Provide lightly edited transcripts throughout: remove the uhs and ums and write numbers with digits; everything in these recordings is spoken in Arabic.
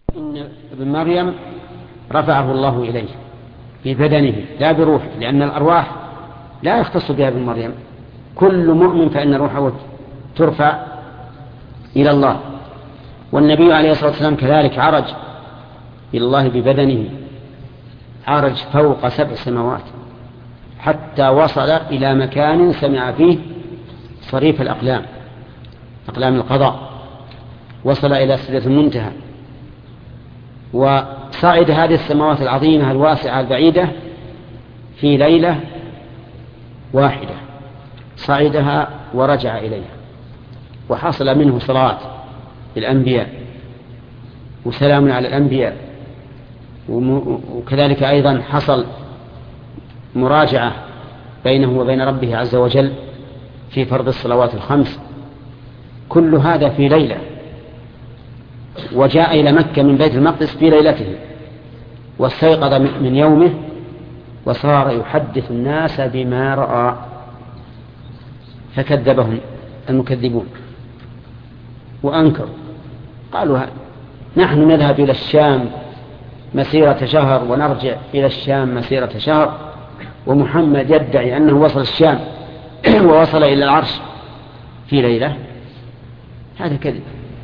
إن ابن مريم رفعه الله إليه ببدنه لا بروحه، لأن الأرواح لا يختص بها ابن مريم، كل مؤمن فإن روحه ترفع إلى الله. والنبي عليه الصلاة والسلام كذلك عرج إلى الله ببدنه، عرج فوق 7 سماوات حتى وصل إلى مكان سمع فيه صريف الأقلام، أقلام القضاء، وصل إلى سدرة المنتهى، وصعد هذه السماوات العظيمة الواسعة البعيدة في ليلة واحدة، صعدها ورجع إليها، وحصل منه صلاة الأنبياء وسلام على الأنبياء، وكذلك أيضا حصل مراجعة بينه وبين ربه عز وجل في فرض الصلوات الخمس، كل هذا في ليلة. وجاء إلى مكة من بيت المقدس في ليلته، واستيقظ من يومه وصار يحدث الناس بما رأى، فكذبهم المكذبون وأنكروا، قالوا نحن نذهب إلى الشام مسيرة شهر ونرجع إلى الشام مسيرة شهر، ومحمد يدعي أنه وصل الشام ووصل إلى العرش في ليلة، هذا كذب.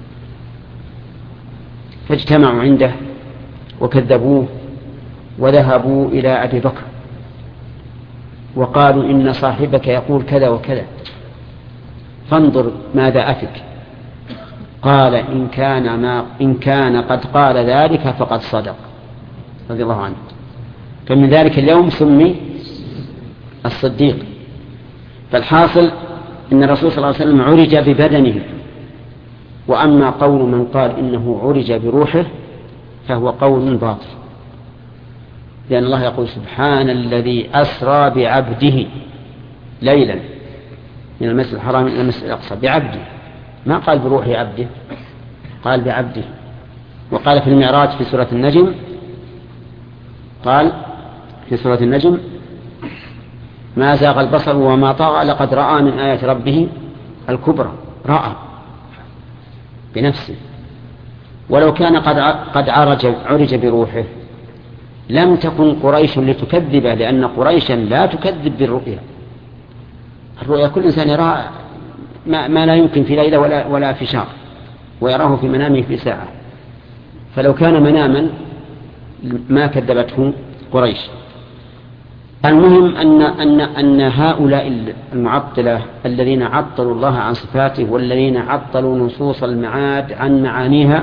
فاجتمعوا عنده وكذبوه، وذهبوا إلى أبي بكر وقالوا إن صاحبك يقول كذا وكذا، فانظر ماذا أفك. قال إن كان قد قال ذلك فقد صدق، رضي الله عنه. فمن ذلك اليوم سمي الصديق. فالحاصل إن الرسول صلى الله عليه وسلم عرج ببدنه، وأما قول من قال إنه عرج بروحه فهو قول باطل، لأن الله يقول سبحان الذي أسرى بعبده ليلا من المسجد الحرام إلى المسجد الأقصى بعبده، ما قال بروح عبده، قال بعبده. وقال في المعراج في سورة النجم، قال في سورة النجم ما زاغ البصر وما طغى لقد رأى من آيات ربه الكبرى، رأى بنفسه. ولو كان قد عرج بروحه لم تكن قريش لتكذبه، لأن قريشا لا تكذب بالرؤيا. الرؤيا كل إنسان يرى ما لا يمكن في ليلة ولا في شهر، ويراه في منامه في ساعة. فلو كان مناما ما كذبته قريش. المهم أن هؤلاء المعطلة الذين عطلوا الله عن صفاته، والذين عطلوا نصوص المعاد عن معانيها،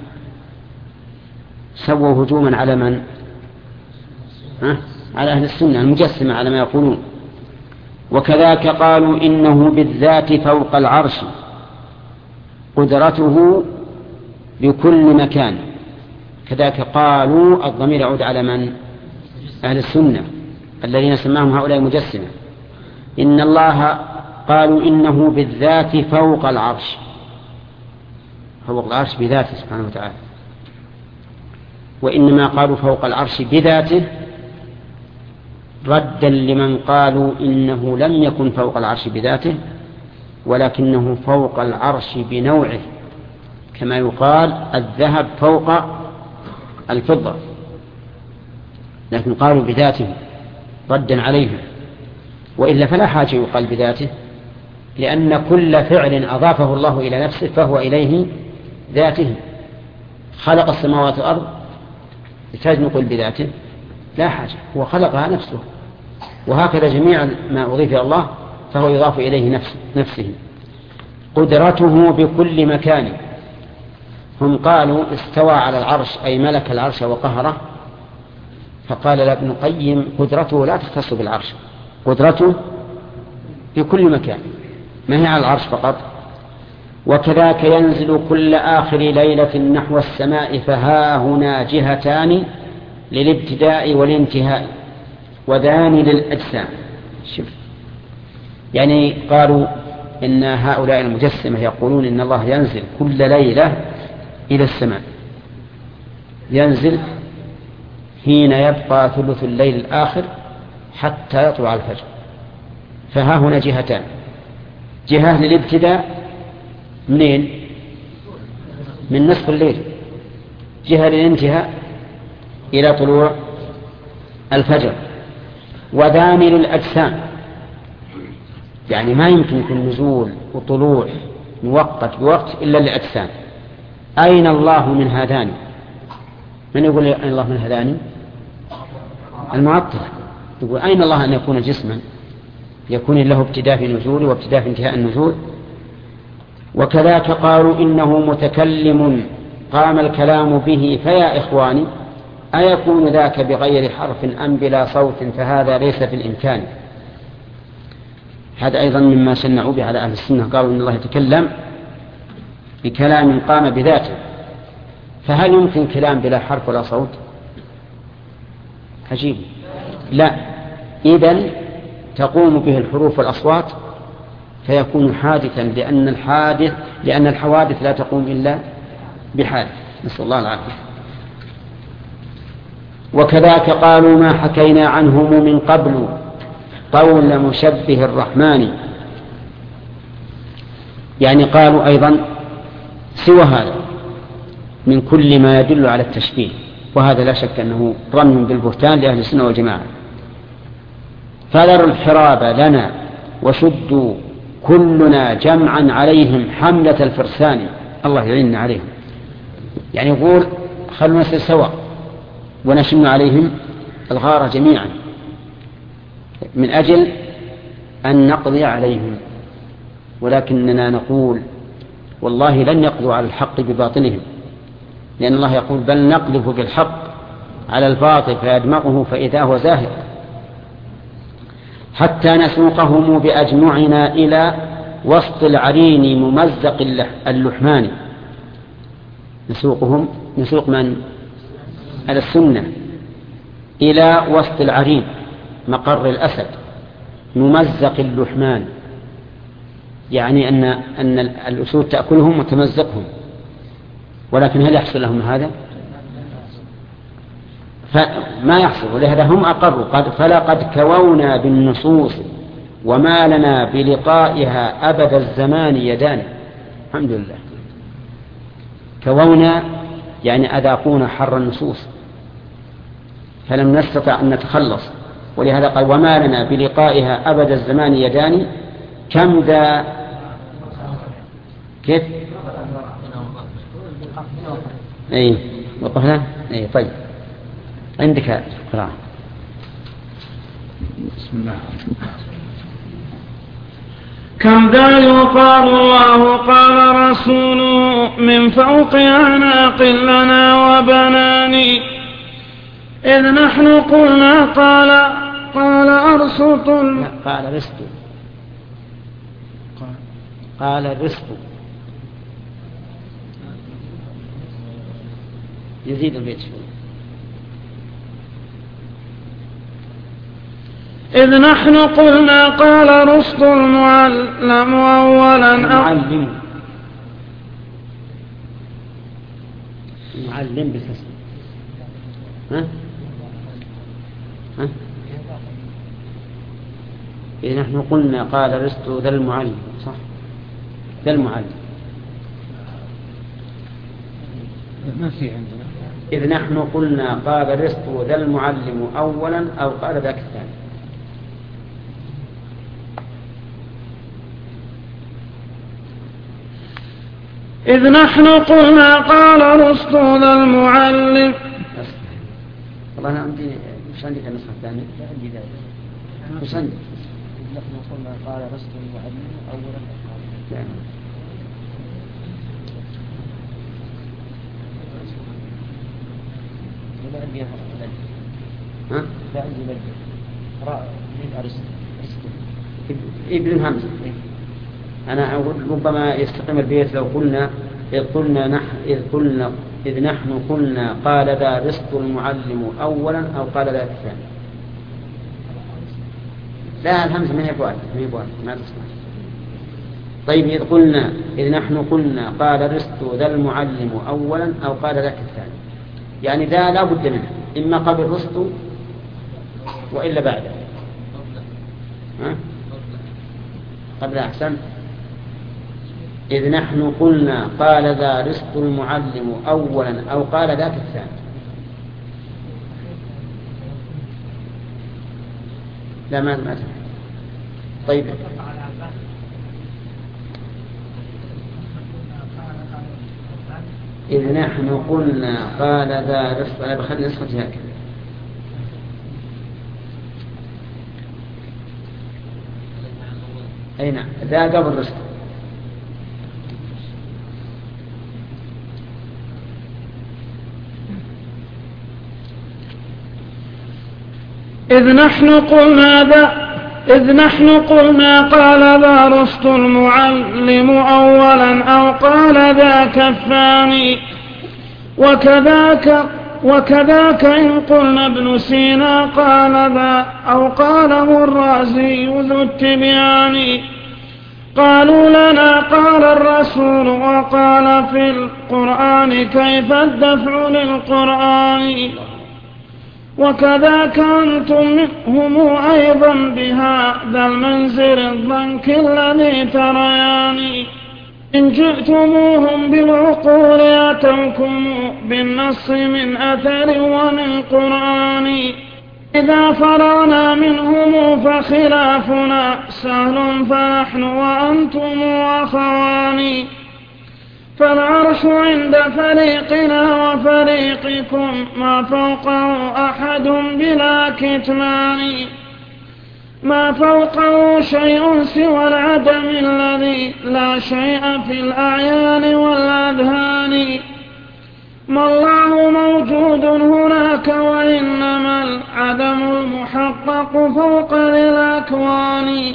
سووا هجوما على من؟ على أهل السنة المجسمة على ما يقولون. وكذاك قالوا إنه بالذات فوق العرش، قدرته بكل مكان. كذاك قالوا، الضمير يعود على من؟ أهل السنة الذين سماهم هؤلاء مجسمة. إن الله قالوا إنه بالذات فوق العرش، فوق العرش بذاته سبحانه وتعالى. وإنما قالوا فوق العرش بذاته ردا لمن قالوا إنه لم يكن فوق العرش بذاته، ولكنه فوق العرش بنوعه، كما يقال الذهب فوق الفضة، لكن قالوا بذاته ردا عليهم. وإلا فلا حاجة يقال بذاته، لأن كل فعل أضافه الله إلى نفسه فهو إليه ذاته. خلق السماوات والأرض يحتاج نقول بذاته؟ لا حاجة، هو خلقها نفسه. وهكذا جميع ما أضيف إلى الله فهو يضاف إليه نفسه. قدرته بكل مكان. هم قالوا استوى على العرش أي ملك العرش وقهره، فقال ابن القيم قدرته لا تختص بالعرش، قدرته بكل مكان، ما هي على العرش فقط. وكذاك ينزل كل آخر ليلة نحو السماء، فها هنا جهتان للابتداء والانتهاء وذان للأجسام. شوف، يعني قالوا إن هؤلاء المجسمة يقولون إن الله ينزل كل ليلة إلى السماء، ينزل حين يبقى ثلث الليل الآخر حتى يطلع الفجر. فها هنا جهتان، جهة للابتداء منين؟ من نصف الليل جهة الانتهاء إلى طلوع الفجر. ودامن الأجسام، يعني ما يمكن يكون نزول وطلوع موقت بوقت إلا الأجسام. أين الله من هذان؟ من يقول أين الله من هذان؟ المعطل يقول أين الله أن يكون جسما يكون له ابتداء في نزوله وابتداء في انتهاء النزول. وكذاك قالوا إنه متكلم قام الكلام به، فيا إخواني أيكون ذاك بغير حرف أم بلا صوت؟ فهذا ليس في الإمكان. هذا أيضا مما شنعوا به على أهل السنة، قالوا إن الله يتكلم بكلام قام بذاته، فهل يمكن كلام بلا حرف ولا صوت؟ عجيب. لا، إذن تقوم به الحروف والأصوات فيكون حادثا، لأن الحوادث لا تقوم إلا بحادث، نسأل الله العافية. وكذاك قالوا ما حكينا عنهم من قبل قول مشبه الرحمن، يعني قالوا أيضا سوى هذا من كل ما يدل على التشبيه، وهذا لا شك أنه رمي بالبهتان لأهل السنة والجماعة. فذروا الحراب لنا وشدوا كلنا جمعا عليهم حملة الفرسان. الله يعيننا عليهم، يعني يقول خلونا نسير سوا ونشن عليهم الغارة جميعا من أجل أن نقضي عليهم. ولكننا نقول والله لن يقضوا على الحق بباطلهم، لأن الله يقول بل نقذف بالحق على الباطل فيدمغه فإذا هو زاهق، حتى نسوقهم بأجمعنا إلى وسط العرين ممزق اللحمان. نسوق من على السنة إلى وسط العرين مقر الأسد ممزق اللحمان، يعني أن الأسود تأكلهم وتمزقهم، ولكن هل يحصل لهم هذا؟ فما يحصل. ولهذا هم أقروا فلقد كوونا بالنصوص وما لنا بلقائها أبد الزمان يدان. الحمد لله. كوونا يعني أذاقونا حر النصوص فلم نستطع أن نتخلص، ولهذا قال وما لنا بلقائها أبد الزمان يدان كم ذا. كيف؟ أي وقفنا. أي طيب عندك قراءة. بسم الله. كم ذا يقال الله قال رسوله من فوق أعناق لنا وبناني، إذ نحن قلنا قال أرسط قال الرزق يزيد البيت شوي. إذ نحن قلنا قال رسط المعلم أولا المعلم بالكسر. ها إذ نحن قلنا قال رسط ذا المعلم، صح، ذا المعلم. ما في عندنا. إذ نحن قلنا قال رسط ذا المعلم أولا أو قال ذاك الثاني. إذ نحن قلنا قال رسط ذا المعلم. والله أنا عندي مش عندي النسخة الثانية. لا عندي ذلك. مش عندي. إذ نحن قلنا قال رسط المعلم أولا. يعني. لا عندي ها؟ لا عندي مجد. راء من أرسط. ابن همزة. أنا أقول ربما يستقيم البيت لو قلنا إذ نحن قلنا قال ذا رزق المعلم أولا أو قال ذا الثاني. لا الهمزة ما هي بواد ما تسمع. طيب إذ نحن قلنا قال رزق ذا المعلم أولا أو قال ذاك الثاني، يعني ذا لا بد منه إما قبل رزق وإلا بعده. قبل أحسن. إذ نحن قلنا قال ذا رزق المعلم أولا أو قال ذاك الثاني. لا ما طيب إذ نحن قلنا قال ذا رزق، أنا بخلي نسختي هكذا. أي نعم، ذا قبل رزق. إذ نحن قلنا قال ذا رزق المعلم أولا أو قال ذاك الثاني. وكذاك إن قلنا ابن سينا قال ذا أو قاله الرازي ذو التبيان. قالوا لنا قال الرسول وقال في القرآن كيف الدفع للقرآن. وكذاك أنتم هم أيضا بهذا المنزل الضنك الذي تريان. إن جئتموهم بالعقول أتوكم بالنص من أثر ومن قرآن. إذا فرغنا منهم فخلافنا سهل فنحن وأنتم أخوان. فالعرش عند فريقنا وفريقكم ما فوقه أحد بلا كتمان. ما فوقه شيء سوى العدم الذي لا شيء في الأعيان والأذهان. ما الله موجود هناك وإنما العدم المحقق فوق للأكوان.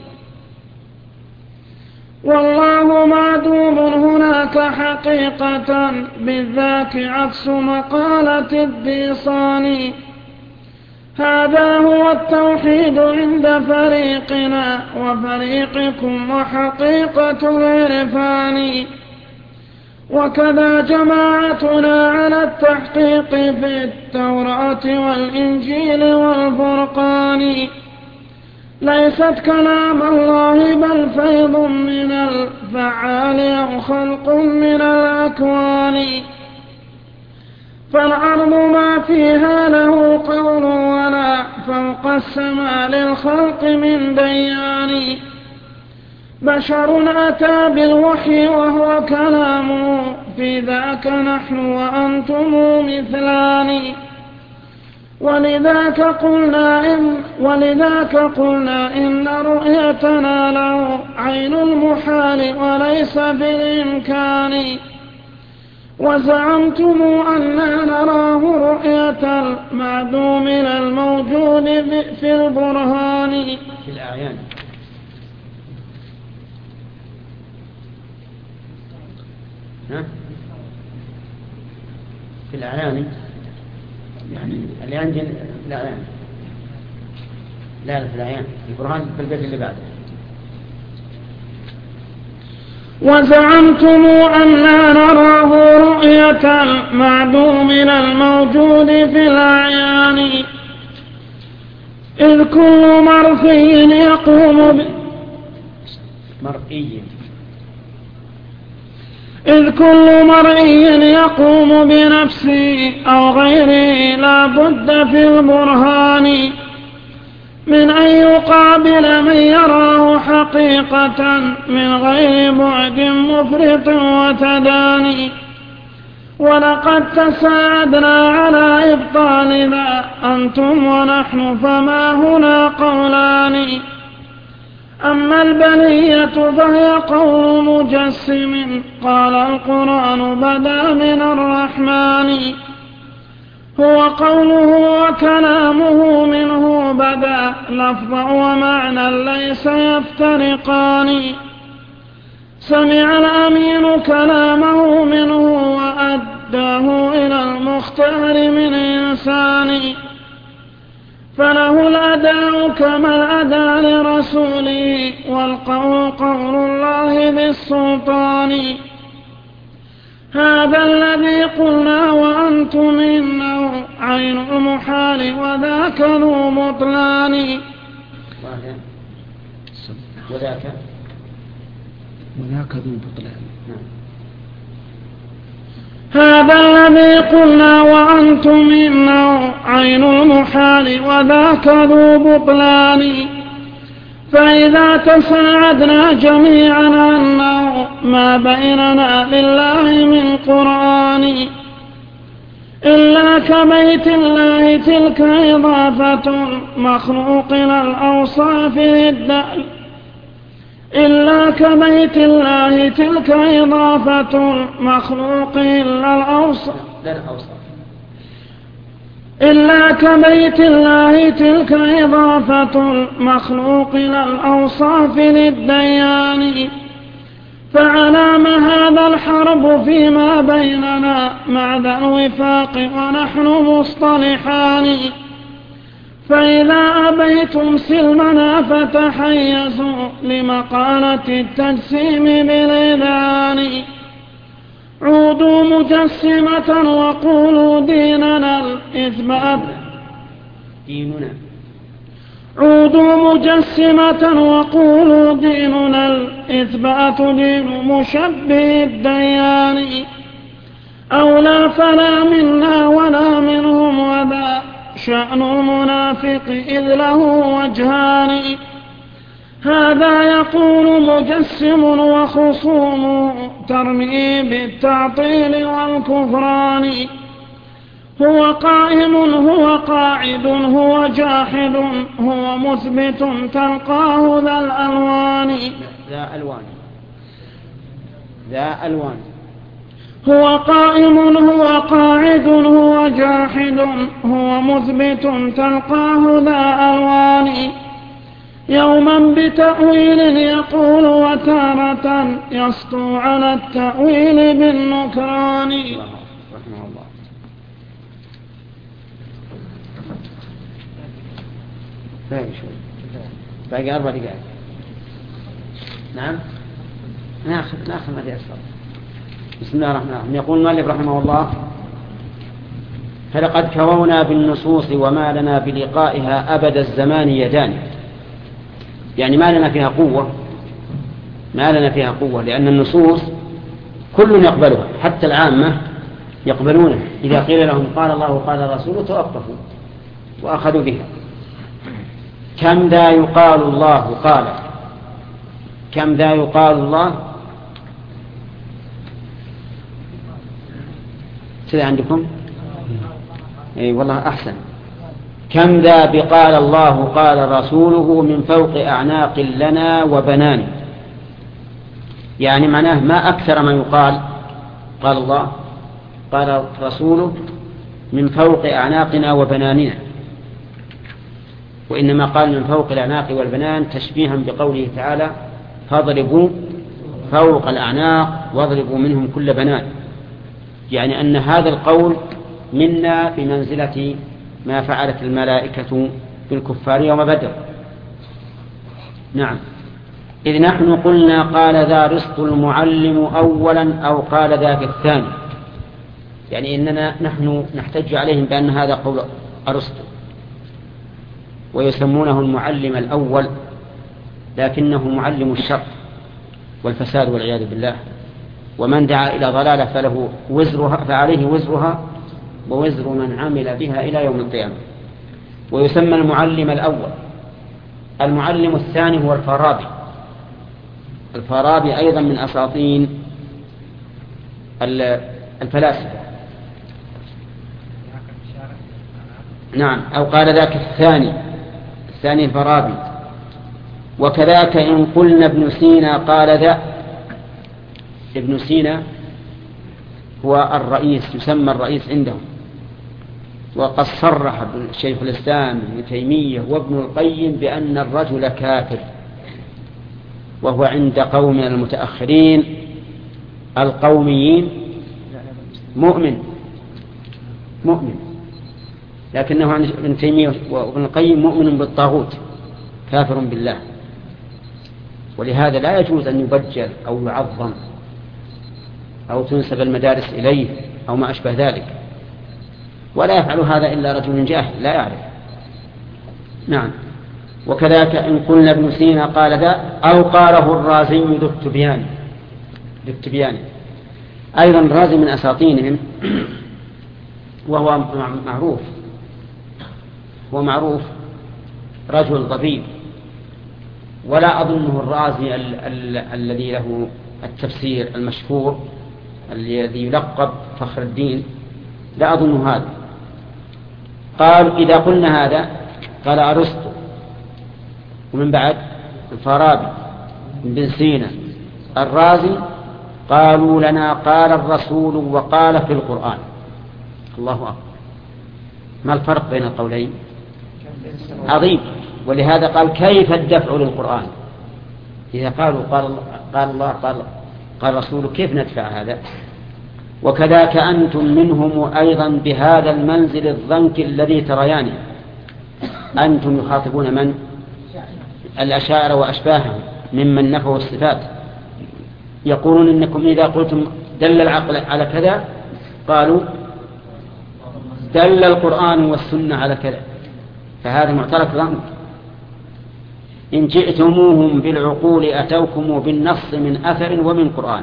والله معدوم هناك حقيقة بالذاك عكس مقالة الديصان. هذا هو التوحيد عند فريقنا وفريقكم وحقيقة العرفان. وكذا جماعتنا على التحقيق في التوراة والإنجيل والفرقان. ليست كلام الله بل فيض من الفعال أو خلق من الأكوان. فالأرض ما فيها له قول ولا فوق السماء للخلق من ديان. بشر أتى بالوحي وهو كلامه في ذاك نحن وأنتم مثلان. ولذاك قلنا إن رؤيتنا له عين المحال وليس بالإمكان. وزعمتم أننا نراه رؤية المعدوم من الموجود في البرهان. في الأعيان. في الأعيان يعني الأعيان الأعيان لا في الأعيان البرهان في البيت اللي بعده. وزعمتم أننا نراه رؤية المعدوم من الموجود في الأعيان. إذ كل مرئي يقوم بنفسه أو غيره لا بد في البرهان من أن يقابل من يراه حقيقة من غير بعد مفرط وتداني. ولقد تساعدنا على إبطال ذا أنتم ونحن فما هنا قولان. أما البلية فهي قول مجسم قال القرآن بدا من الرحمن. هو قوله وكلامه منه بدا لفظا ومعنى ليس يفترقان. سمع الأمين كلامه منه وأداه إلى المختار من إنسان. فله الأداء كما الأداء لرسوله والقول قول الله بالسلطان. هذا الذي قلنا وأنتم إنه عين المحال وذاك ذو بطلان. وذاك ذو بطلان. هذا الذي قلنا وأنتم إنه عين المحال وذاك ذو بطلان. فإذا تساعدنا جميعا أنه ما بيننا لله من قرآن إلا كبيت الله تلك إضافة المخلوق إلى الأوصاف للداء إلا كبيت الله تلك إضافة المخلوق إلى الأوصاف إلا كبيت الله تلك إضافة المخلوق إلى الأوصاف للديان. فعلام هذا الحرب فيما بيننا مع ذا الوفاق ونحن مصطلحان. فإذا أبيتم سلمنا فتحيزوا لمقالة التجسيم بالإذعان. عودوا مجسمة وقولوا ديننا الإثبات عودوا مجسمة وقولوا ديننا الإثبات دين مشبه الديان. أولى فلا منا ولا منهم وذا شأن المنافق إذ له وجهان. هذا يقول مجسم وخصوم ترمي بالتعطيل والكفران. هو قائم هو قاعد هو جاحد هو مثبت تلقاه ذا الألوان هو قائم هو قاعد هو جاحد هو مثبت تلقاه ذا ألوان. يوما بتأويل يقول وتارة يسطو على التأويل بالنكران. رحمه الله. باقي 4 دقائق. نعم ناخذ ما يسر. بسم الله الرحمن الرحيم. يقول المؤلف رحمه الله: فلقد كوونا بالنصوص وما لنا بلقائها أبد الزمان يدان. يعني ما لنا فيها قوة لأن النصوص كل يقبلها حتى العامة يقبلونها. إذا قيل لهم قال الله قال رسوله توقفوا وأخذوا بها. كم ذا يقال الله كذا عندكم؟ أي والله أحسن. كم ذا بقال الله قال رسوله من فوق أعناق لنا وبنان. يعني معناه ما أكثر ما يقال قال الله قال رسوله من فوق أعناقنا وبناننا، وإنما قال من فوق الأعناق والبنان تشبيها بقوله تعالى: فاضربوا فوق الأعناق واضربوا منهم كل بنان. يعني أن هذا القول منا بمنزلة ما فعلت الملائكة بالكفار يوم بدر. نعم. إذ نحن قلنا قال ذا رزق المعلم أولا أو قال ذاك الثاني. يعني إننا نحن نحتج عليهم بأن هذا قول أرسطو، ويسمونه المعلم الأول، لكنه معلم الشر والفساد والعياذ بالله. ومن دعا إلى ضلالة فله وزرها فعليه وزرها ووزر من عمل بها إلى يوم القيامة. ويسمى المعلم الأول. المعلم الثاني هو الفارابي أيضا من أساطين الفلاسفة. نعم. أو قال ذاك الثاني الفارابي. وكذاك إن قلنا ابن سينا قال ذا. ابن سينا هو الرئيس، يسمى الرئيس عندهم. وقد صرح الشيخ الإسلام ابن تيمية وابن القيم بأن الرجل كافر، وهو عند قوم المتأخرين القوميين مؤمن، لكنه عند ابن تيمية وابن القيم مؤمن بالطاغوت كافر بالله. ولهذا لا يجوز أن يبجل أو يعظم أو تنسب المدارس إليه أو ما أشبه ذلك. ولا يفعل هذا إلا رجل جاهل لا يعرف. نعم. وكذلك إن قلنا ابن سينا قال ذا أو قاله الرازي ذو التبيان. للتبيان. أيضا الرازي من أساطينهم، وهو معروف رجل ضبيب، ولا أظنه الرازي الذي له التفسير المشهور الذي يلقب فخر الدين، لا أظن هذا. قال إذا قلنا هذا قال أرسطو، ومن بعد الفارابي، ابن سينا، الرازي، قالوا لنا قال الرسول وقال في القرآن. الله أكبر. ما الفرق بين القولين؟ عظيم. ولهذا قال كيف الدفع للقرآن؟ إذا قالوا قال الله قال رسوله كيف ندفع هذا؟ وكذاك أنتم منهم أيضا بهذا المنزل الضنك الذي تريانه. أنتم يخاطبون من؟ الأشاعرة وأشباههم ممن نفوا الصفات، يقولون إنكم إذا قلتم دل العقل على كذا قالوا دل القرآن والسنة على كذا، فهذا معترك ضنك. إن جئتموهم بالعقول أتوكم بالنص من أثر ومن قرآن.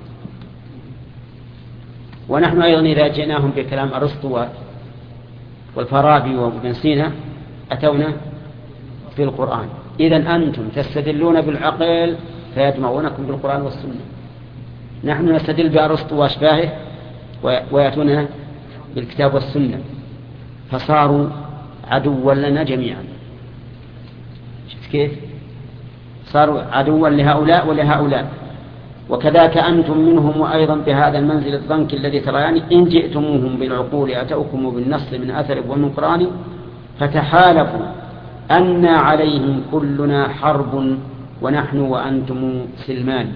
ونحن أيضا إذا جئناهم بكلام أرسطو والفارابي وابن سينا أتونا بالقرآن. إذن أنتم تستدلون بالعقل فيجمعونكم بالقرآن والسنة، نحن نستدل بأرسطو وأشباهه ويأتوننا بالكتاب والسنة، فصاروا عدوا لنا جميعا. شفت كيف؟ صاروا عدوا لهؤلاء ولهؤلاء. وكذاك أنتم منهم أيضا بهذا المنزل الضنك الذي ترياني. إن جئتموهم بالعقول أتوكم بالنص من أثر ومن قرآن فتحالفوا أن عليهم كلنا حرب ونحن وأنتم سلمان.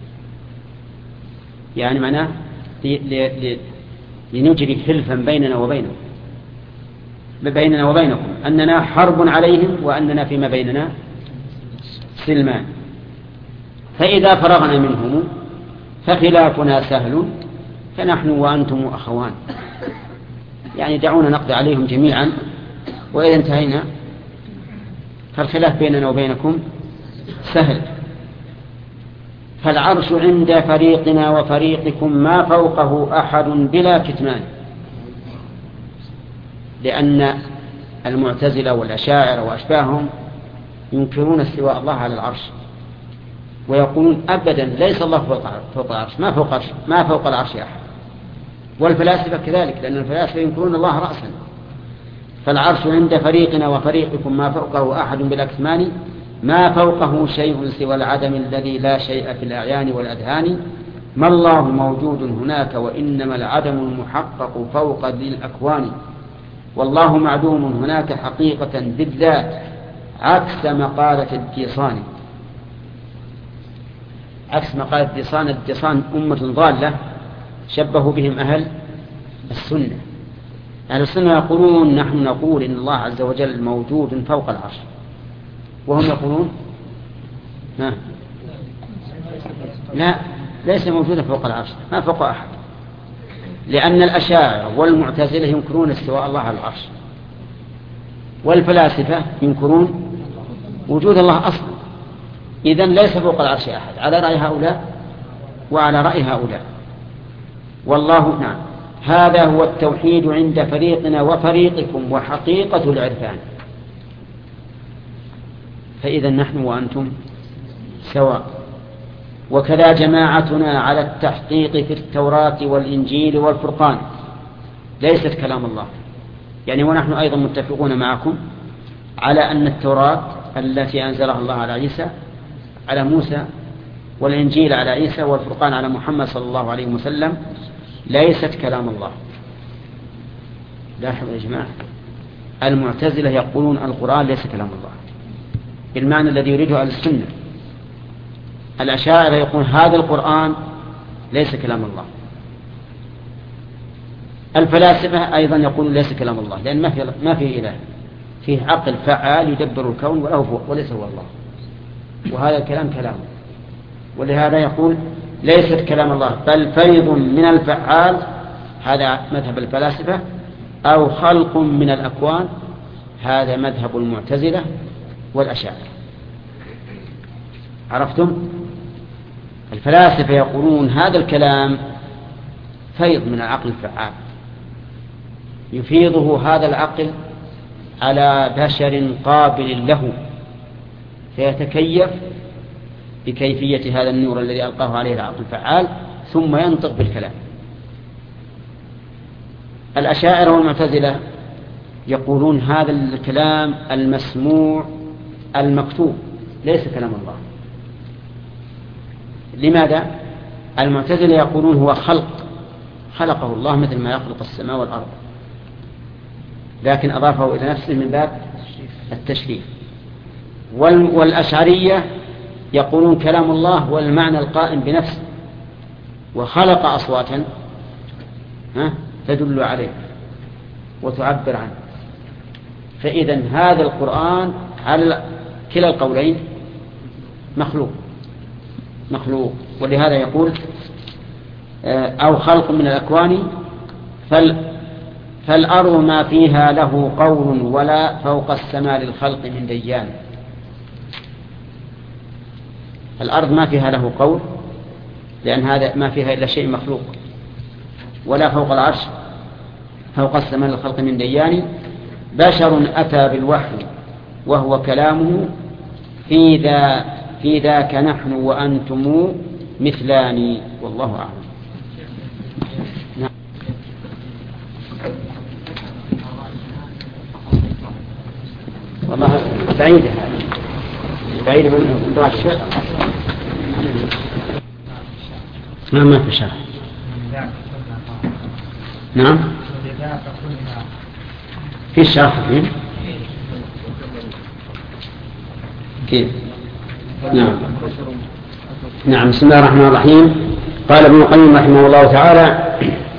يعني معناه لنجري حلفا بيننا وبينكم أننا حرب عليهم وأننا فيما بيننا سلمان. فإذا فرغنا منهم فخلافنا سهل فنحن وأنتم أخوان. يعني دعونا نقضي عليهم جميعا، وإذا انتهينا فالخلاف بيننا وبينكم سهل. فالعرش عند فريقنا وفريقكم ما فوقه أحد بلا كتمان. لأن المعتزلة والأشاعرة وأشباههم ينكرون استواء الله على العرش، ويقولون أبدا ليس الله فوق العرش، ما فوق العرش أحد. والفلاسفة كذلك، لأن الفلاسفة ينكرون الله رأسا. فالعرش عند فريقنا وفريقكم ما فوقه أحد بلا كتمان، ما فوقه شيء سوى العدم الذي لا شيء في الأعيان والأذهان. ما الله موجود هناك وإنما العدم المحقق فوق ذي الأكوان. والله معدوم هناك حقيقة بالذات عكس مقالة الديصان. عكس مقالة الديصان. الديصان أمة ضالة شبهوا بهم أهل السنة. أهل السنة يقولون نحن نقول إن الله عز وجل موجود فوق العرش، وهم يقولون لا، ليس موجودا فوق العرش، ما فوق أحد. لأن الأشاعرة والمعتزلة ينكرون استواء الله على العرش، والفلاسفة ينكرون وجود الله أصلا. إذن ليس فوق العرش أحد، على رأي هؤلاء وعلى رأي هؤلاء. والله نعم. هذا هو التوحيد عند فريقنا وفريقكم وحقيقة العرفان. فإذا نحن وأنتم سواء. وكذا جماعتنا على التحقيق في التوراة والإنجيل والفرقان ليست كلام الله. يعني ونحن أيضا متفقون معكم على أن التوراة التي أنزلها الله على عيسى على موسى، والإنجيل على عيسى، والفرقان على محمد صلى الله عليه وسلم ليست كلام الله. لاحظوا يا جماعة، المعتزلة يقولون القرآن ليس كلام الله بالمعنى الذي يريده أهل السنة. الأشاعرة يقولون هذا القرآن ليس كلام الله. الفلاسفة أيضا يقولون ليس كلام الله، لأن ما فيه إله، فيه عقل فعال يدبر الكون وليس هو الله، وهذا الكلام كلامه. ولهذا يقول ليست كلام الله بل فيض من الفعال، هذا مذهب الفلاسفة، أو خلق من الأكوان، هذا مذهب المعتزلة والأشاعرة. عرفتم؟ الفلاسفة يقولون هذا الكلام فيض من العقل الفعال، يفيضه هذا العقل على بشر قابل له، فيتكيف بكيفية هذا النور الذي ألقاه عليه العقل الفعال ثم ينطق بالكلام. الأشاعرة والمعتزلة يقولون هذا الكلام المسموع المكتوب ليس كلام الله. لماذا؟ المعتزلة يقولون هو خلقه الله مثل ما يخلق السماء والأرض، لكن أضافه إلى نفسه من باب التشريف. والأشعرية يقولون كلام الله والمعنى القائم بنفسه، وخلق أصواتا تدل عليه وتعبر عنه. فإذا هذا القرآن على كلا القولين مخلوق. ولهذا يقول أو خلق من الأكوان فالأرض ما فيها له قول ولا فوق السماء للخلق من ديان. الأرض ما فيها له قول لأن هذا ما فيها إلا شيء مخلوق، ولا فوق العرش فوق السماء للخلق من ديان. بشر أتى بالوحي وهو كلامه في ذاك نحن وأنتم مثلان، والله أعلم. والله بعيدة هذه، بعيدة من بعض الشيء. ما في شرح. نعم في شرح فيه كيف؟ نعم. بسم الله الرحمن الرحيم. قال ابن القيم رحمه الله تعالى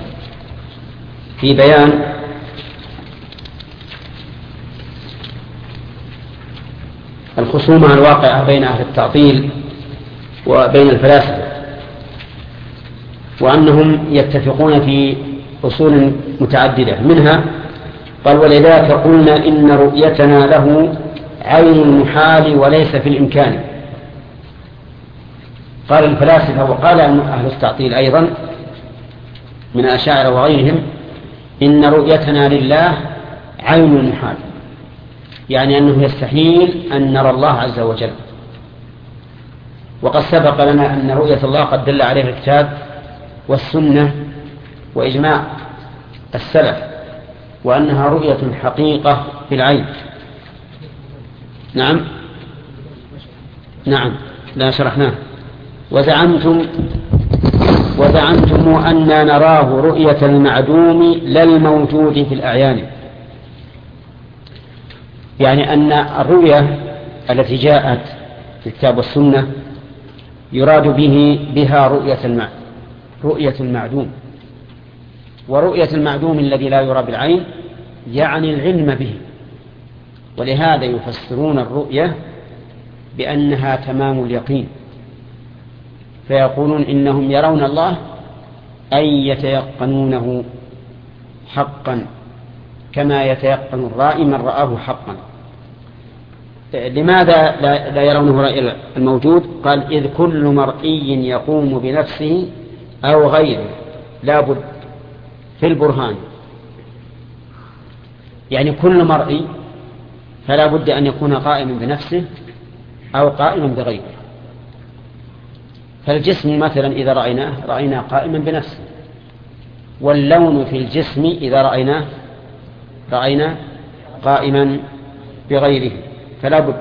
في بيان الخصومة الواقعة بين أهل التعطيل وبين الفلاسفة، وأنهم يتفقون في أصول متعددة. منها قال ولذلك قلنا إن رؤيتنا له عين المحال وليس في الإمكان. قال الفلاسفة وقال أهل التعطيل أيضا من الأشاعرة وغيرهم إن رؤيتنا لله عين المحال، يعني أنه يستحيل أن نرى الله عز وجل. وقد سبق لنا أن رؤية الله قد دل عليه الكتاب والسنة وإجماع السلف، وأنها رؤية حقيقة في العين. نعم لا شرحناه. وزعمتم أن نراه رؤية المعدوم لا الموجود في الأعيان، يعني أن الرؤية التي جاءت في الكتاب والسنة يراد بها رؤية المعدوم. ورؤية المعدوم الذي لا يرى بالعين يعني العلم به، ولهذا يفسرون الرؤية بأنها تمام اليقين، فيقولون إنهم يرون الله أي يتيقنونه حقا كما يتيقن الرائي من رآه حقا. لماذا لا يرونه رأي الموجود؟ قال إذ كل مرئي يقوم بنفسه أو غيره لابد في البرهان، يعني كل مرئي فلا بد أن يكون قائما بنفسه أو قائما بغيره. فالجسم مثلا إذا رأيناه قائما بنفسه، واللون في الجسم إذا رأينا قائما بغيره. فلا بد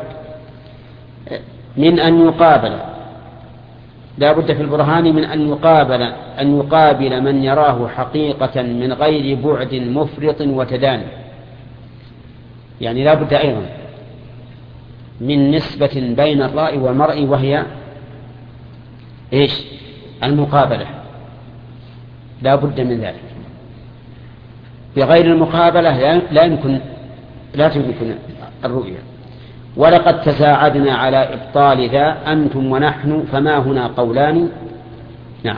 من أن يقابل، لا بد في البرهان من أن يقابل من يراه حقيقة من غير بعد مفرط وتداني. يعني لا بد أيضا من نسبة بين الرائي والمرئي، وهي المقابلة. لا بد من ذلك. بغير المقابلة لا تمكن الرؤية. ولقد تساعدنا على إبطال ذا أنتم ونحن فما هنا قولان. نعم.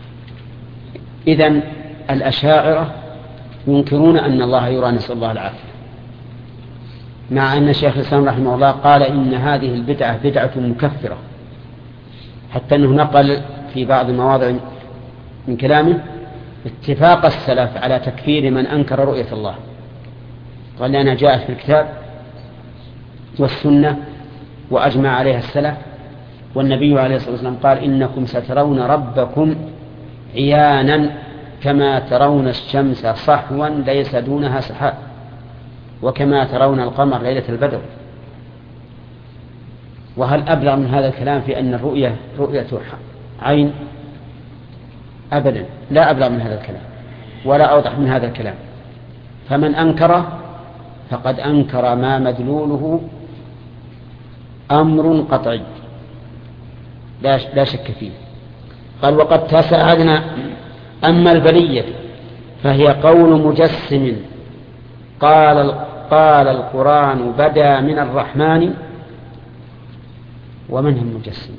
إذن الأشاعرة ينكرون أن الله يرى، نسأل الله العافية، مع أن الشيخ الإسلام رحمه الله قال إن هذه البدعة بدعة مكفرة، حتى أنه نقل في بعض المواضع من كلامه اتفاق السلف على تكفير من أنكر رؤية الله، قال لأنها جاءت في الكتاب والسنة وأجمع عليها السلف، والنبي عليه الصلاة والسلام قال إنكم سترون ربكم عيانا كما ترون الشمس صحوا ليس دونها سحاب، وكما ترون القمر ليلة البدر. وهل أبلغ من هذا الكلام في أن الرؤية رؤية عين؟ أبدا، لا أبلغ من هذا الكلام ولا أوضح من هذا الكلام. فمن أنكره فقد أنكر ما مدلوله أمر قطعي لا شك فيه. قال وقد تساعدنا. أما البلية فهي قول مجسم قال القرآن بدا من الرحمن. ومن هم المجسم؟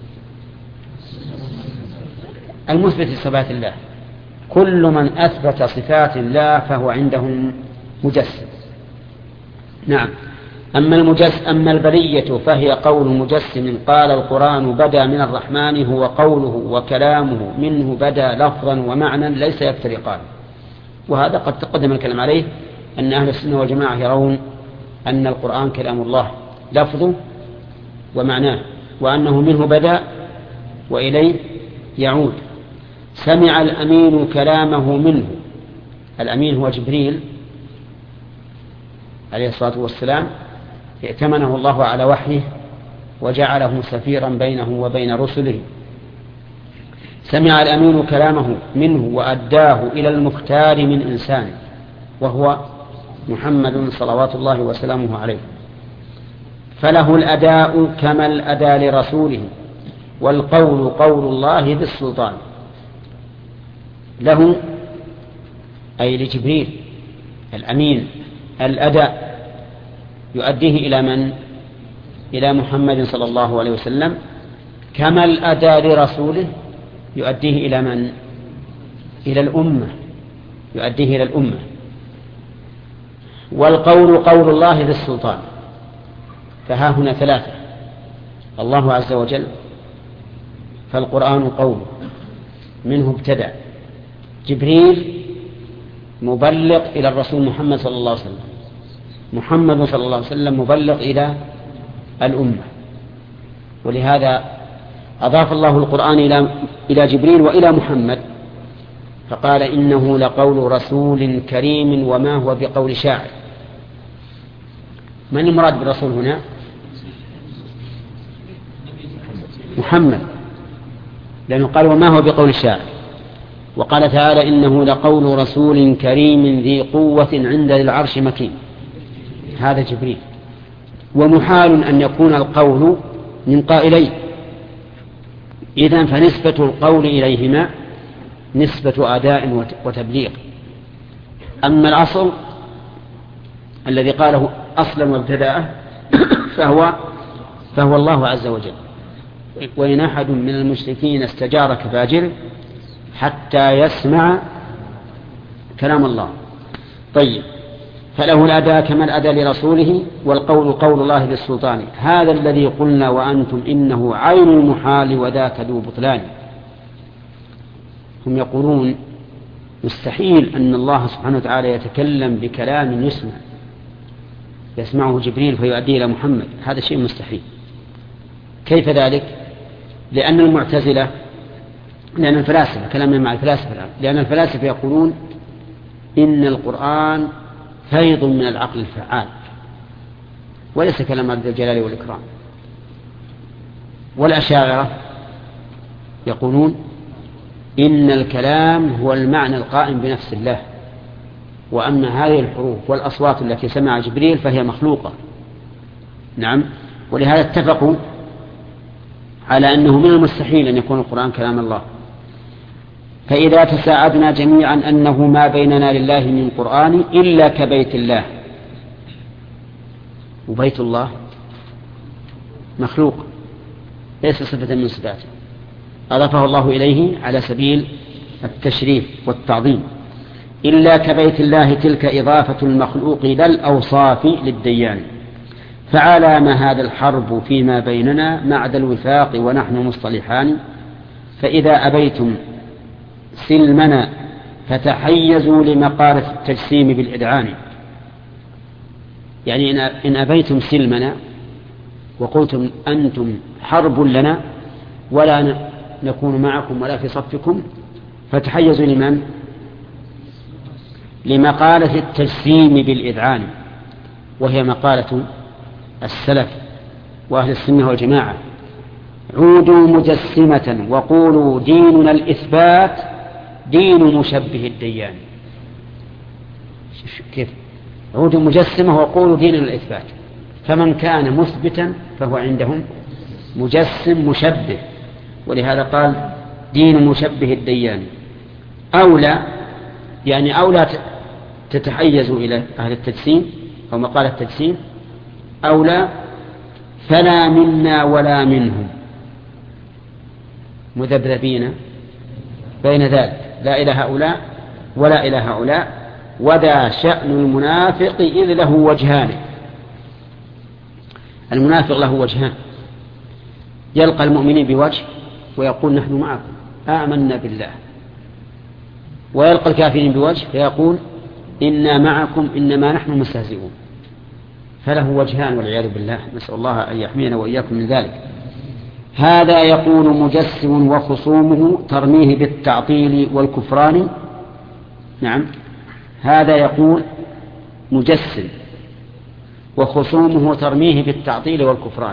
المثبت لصفات الله. كل من أثبت صفات الله فهو عندهم مجسم. نعم. أما البلية فهي قول مجسم قال القرآن بدا من الرحمن هو قوله وكلامه منه بدا لفظا ومعنى ليس يفترقان. وهذا قد تقدم الكلام عليه أن أهل السنة والجماعة يرون أن القرآن كلام الله لفظه ومعناه، وأنه منه بدا وإليه يعود. سمع الأمين كلامه منه. الأمين هو جبريل عليه الصلاة والسلام، ائتمنه الله على وحيه وجعله سفيرا بينه وبين رسله. سمع الأمين كلامه منه وأداه إلى المختار من إنسان وهو محمد صلوات الله وسلامه عليه. فله الأداء كما الأداء لرسوله، والقول قول الله بالسلطان. له أي لجبريل الأمين الأداء يؤديه إلى من؟ إلى محمد صلى الله عليه وسلم، كما الأداء لرسوله يؤديه إلى من؟ إلى الأمة، يؤديه إلى الأمة. والقول قول الله بالسلطان. فها هنا ثلاثة: الله عز وجل، فالقرآن قوله منه ابتدأ، جبريل مبلغ إلى الرسول محمد صلى الله عليه وسلم، محمد صلى الله عليه وسلم مبلغ إلى الأمة. ولهذا أضاف الله القرآن إلى جبريل وإلى محمد، فقال إنه لقول رسول كريم وما هو بقول شاعر. من المراد بالرسول هنا؟ محمد، لأنه قال وما هو بقول شاعر. وقال تعالى إنه لقول رسول كريم ذي قوة عند ذي العرش مكين. هذا جبريل. ومحال أن يكون القول من قائلين، إذن فنسبة القول إليهما نسبة أداء وتبليغ. أما الأصل الذي قاله أصلا وابتداءه فهو الله عز وجل. وإن أحد من المشركين استجارك فاجره حتى يسمع كلام الله. طيب، فله الأداء كما الأداء لرسوله، والقول قول الله بالسلطان. هذا الذي قلنا وأنتم إنه عين المحال وذاك ذو بطلان. هم يقولون مستحيل أن الله سبحانه وتعالى يتكلم بكلام يسمعه جبريل فيؤدي إلى محمد. هذا شيء مستحيل. كيف ذلك؟ لأن المعتزلة، لأن الفلاسفة، كلامنا مع الفلاسفة الآن، لأن الفلاسفة يقولون إن القرآن فيض من العقل الفعال وليس كلام ذي الجلال والإكرام. والأشاعرة يقولون إن الكلام هو المعنى القائم بنفس الله، وأما هذه الحروف والأصوات التي سمع جبريل فهي مخلوقة. نعم. ولهذا اتفقوا على أنه من المستحيل أن يكون القرآن كلام الله. فإذا تساعدنا جميعا أنه ما بيننا لله من قرآن إلا كبيت الله. وبيت الله مخلوق ليس صفة من صفاته، أضافه الله إليه على سبيل التشريف والتعظيم. إلا كبيت الله تلك إضافة المخلوق لا الأوصاف للديان. فعلى ما هذا الحرب فيما بيننا مع ذا الوفاق ونحن مصطلحان. فإذا أبيتم سلمنا فتحيزوا لمقالة التجسيم بالإذعان. يعني إن أبيتم سلمنا وقلتم أنتم حرب لنا ولا نكون معكم ولا في صفكم، فتحيزوا لمن؟ لمقالة التجسيم بالإذعان، وهي مقالة السلف وأهل السنة والجماعة. عودوا مجسمة وقولوا ديننا الإثبات دين مشبه الديان. كيف؟ عودوا مجسمة وقولوا ديننا الإثبات، فمن كان مثبتا فهو عندهم مجسم مشبه، ولهذا قال دين مشبه الديان. أولى يعني أولى تتحيزوا إلى أهل التجسيم أو مقالة التجسيم، أولى فلا منا ولا منهم مذبذبين بين ذلك، لا إلى هؤلاء ولا إلى هؤلاء. وذا شأن المنافق إذ له وجهان. المنافق له وجهان، يلقى المؤمنين بوجه ويقول نحن معكم آمنا بالله، ويلقى الكافرين بوجه فيقول إنا معكم إنما نحن مستهزئون. فله وجهان والعياذ بالله، نسأل الله أن يحمينا وإياكم من ذلك. هذا يقول مجسم وخصومه ترميه بالتعطيل والكفران. نعم، هذا يقول مجسم وخصومه ترميه بالتعطيل والكفران،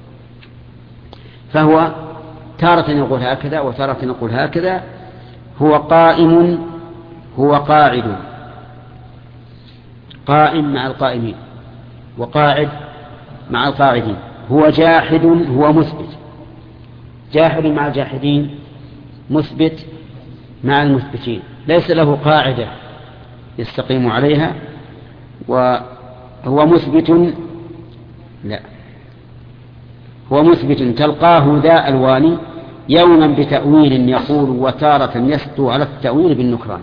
فهو تارة يقول هكذا وتارة يقول هكذا. هو قائم، هو قاعد، قائم مع القائمين وقاعد مع القاعدين. هو جاحد، هو مثبت، جاحد مع الجاحدين، مثبت مع المثبتين، ليس له قاعدة يستقيم عليها. وهو مثبت، لا، هو مثبت تلقاه ذا ألوان يوما بتأويل يقول وتارة يسطو على التأويل بالنكران.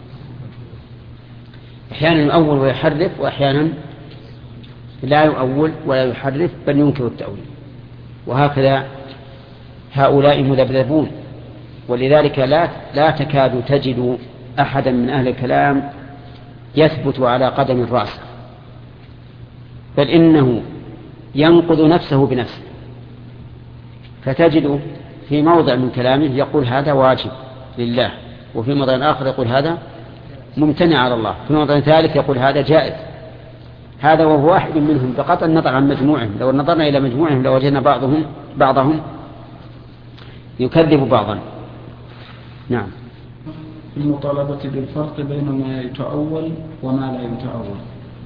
أحيانا يؤول ويحرف، وأحيانا لا يؤول ولا يحرف بل ينكر التأويل. وهكذا هؤلاء مذبذبون، ولذلك لا تكاد تجد أحدا من أهل الكلام يثبت على قدم راسه، بل إنه ينقض نفسه بنفسه. فتجد في موضع من كلامه يقول هذا واجب لله، وفي موضع آخر يقول هذا ممتنع على الله، في موضع ثالث يقول هذا جائز. هذا وهو واحد منهم بقطع النظر عن مجموعهم. لو نظرنا إلى مجموعهم لوجدنا بعضهم يكذب بعضا. نعم. المطالبة بالفرق بين ما يتأول وما لا يتأول.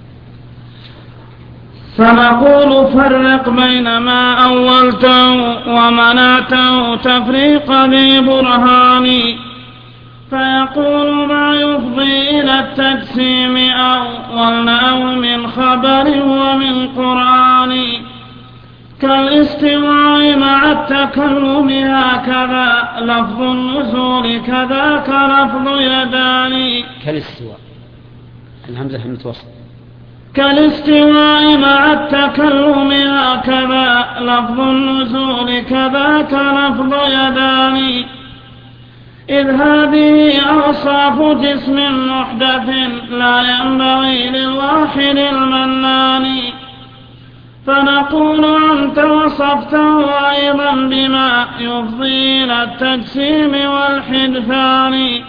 فنقول فرق بين ما أولته ومنعته تفريق ذي برهان. فيقول ما يفضي إلى التجسيم أولناه من خبر ومن قرآن، كالاستواء مع التكلم هكذا لفظ النزول كذاك لفظ يدان. كالاستواء، الهمزة همزة وصل. كالاستواء مع التكلم هكذا لفظ النزول كذاك لفظ يدان. إذ هذه أوصاف جسم محدث لا ينبغي للواحد المنان. فنقول أنت وصفته أيضا بما يفضي إلى التجسيم والحدثان،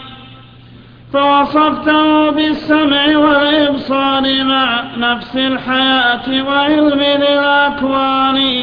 فوصفته بالسمع والإبصار مع نفس الحياة وعلم الأكوان،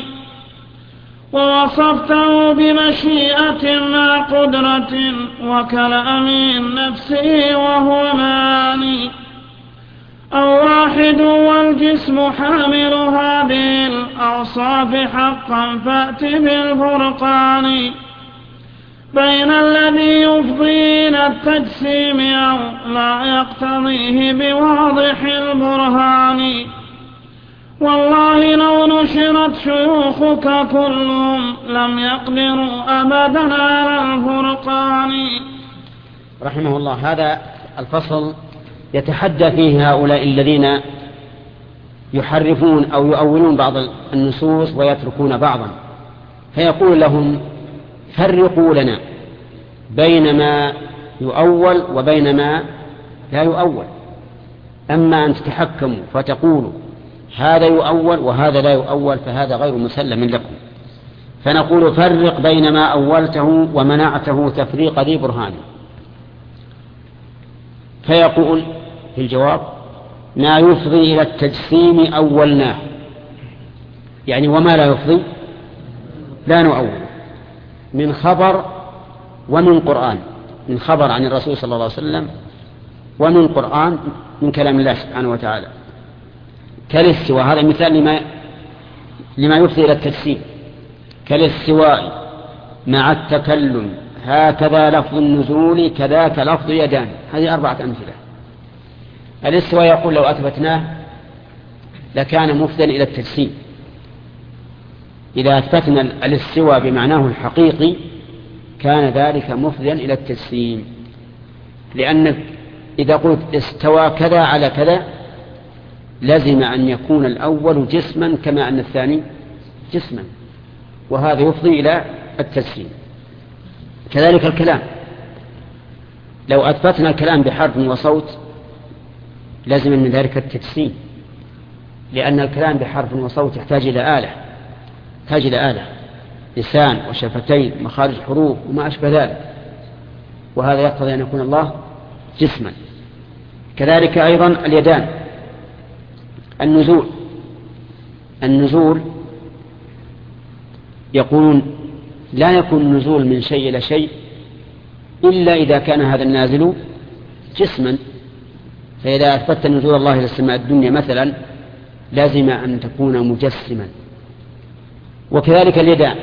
ووصفته بمشيئة مع قدرة وكلام النفس وهو معاني. أو واحد والجسم حامل هذه الأوصاف حقا فأت بالفرقان بين الذي يفضي إلى التجسيم أو لا يقتضيه بواضح البرهان. والله لو نشرت شيوخك كلهم لم يقدروا أبدا على الفرقان. رحمه الله. هذا الفصل يتحدى فيه هؤلاء الذين يحرفون أو يؤولون بعض النصوص ويتركون بعضا، فيقول لهم فرقوا لنا بين ما يؤول وبين ما لا يؤول. أما أن تتحكموا فتقولوا هذا يؤول وهذا لا يؤول فهذا غير مسلم لكم. فنقول فرق بين ما أولته ومنعته تفريق ذي برهان. فيقول في الجواب ما يفضي إلى التجسيم أولناه، يعني وما لا يفضي لا نؤول، من خبر ومن قرآن، من خبر عن الرسول صلى الله عليه وسلم ومن قرآن من كلام الله سبحانه وتعالى. كالاستواء، هذا مثال لما يفضي إلى التجسيم، كالاستواء مع التكلم هكذا لفظ النزول كذاك لفظ يدان. هذه 4 أمثلة. الاستواء يقول لو أثبتناه لكان مفضيا إلى التجسيم. إذا أثبتنا الاستواء بمعناه الحقيقي كان ذلك مفضيا إلى التجسيم، لأنك إذا قلت استوى كذا على كذا لازم أن يكون الأول جسما كما أن الثاني جسما، وهذا يفضي إلى التجسيم. كذلك الكلام، لو أثبتنا الكلام بحرف وصوت لازم من ذلك التجسيم، لأن الكلام بحرف وصوت يحتاج إلى آلة، يحتاج إلى آلة، لسان وشفتين مخارج حروف وما أشبه ذلك، وهذا يقتضي أن يكون الله جسما. كذلك أيضا اليدان. النزول يقولون لا يكون النزول من شيء إلى شيء إلا إذا كان هذا النازل جسما. فإذا أثبت نزول الله إلى السماء الدنيا مثلا لازم أن تكون مجسما. وكذلك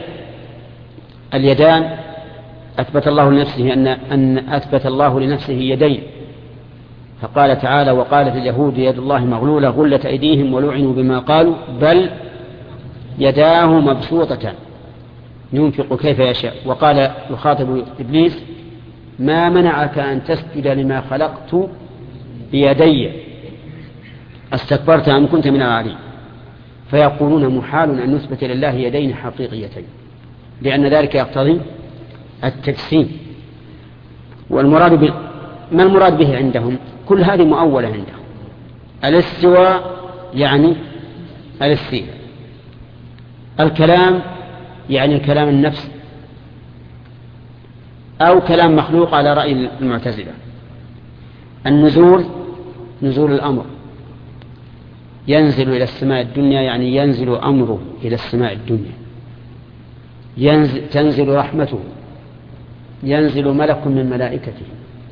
اليدان أثبت الله لنفسه أن أثبت الله لنفسه يدين، فقال تعالى وقالت اليهود يد الله مغلولة غلت أيديهم ولعنوا بما قالوا بل يداه مبسوطتان ينفق كيف يشاء. وقال يخاطب إبليس ما منعك أن تسجد لما خلقت بيدي استكبرت أم كنت من العالين. فيقولون محال أن نثبت لله يدين حقيقيتين، لأن ذلك يقتضي التجسيم. والمراد ما المراد به عندهم؟ كل هذه مؤولة عندهم. الاستواء يعني الاستيلاء، الكلام يعني الكلام النفس أو كلام مخلوق على رأي المعتزلة. النزول نزول الأمر، ينزل إلى السماء الدنيا يعني ينزل أمره إلى السماء الدنيا، تنزل رحمته، ينزل ملك من ملائكته.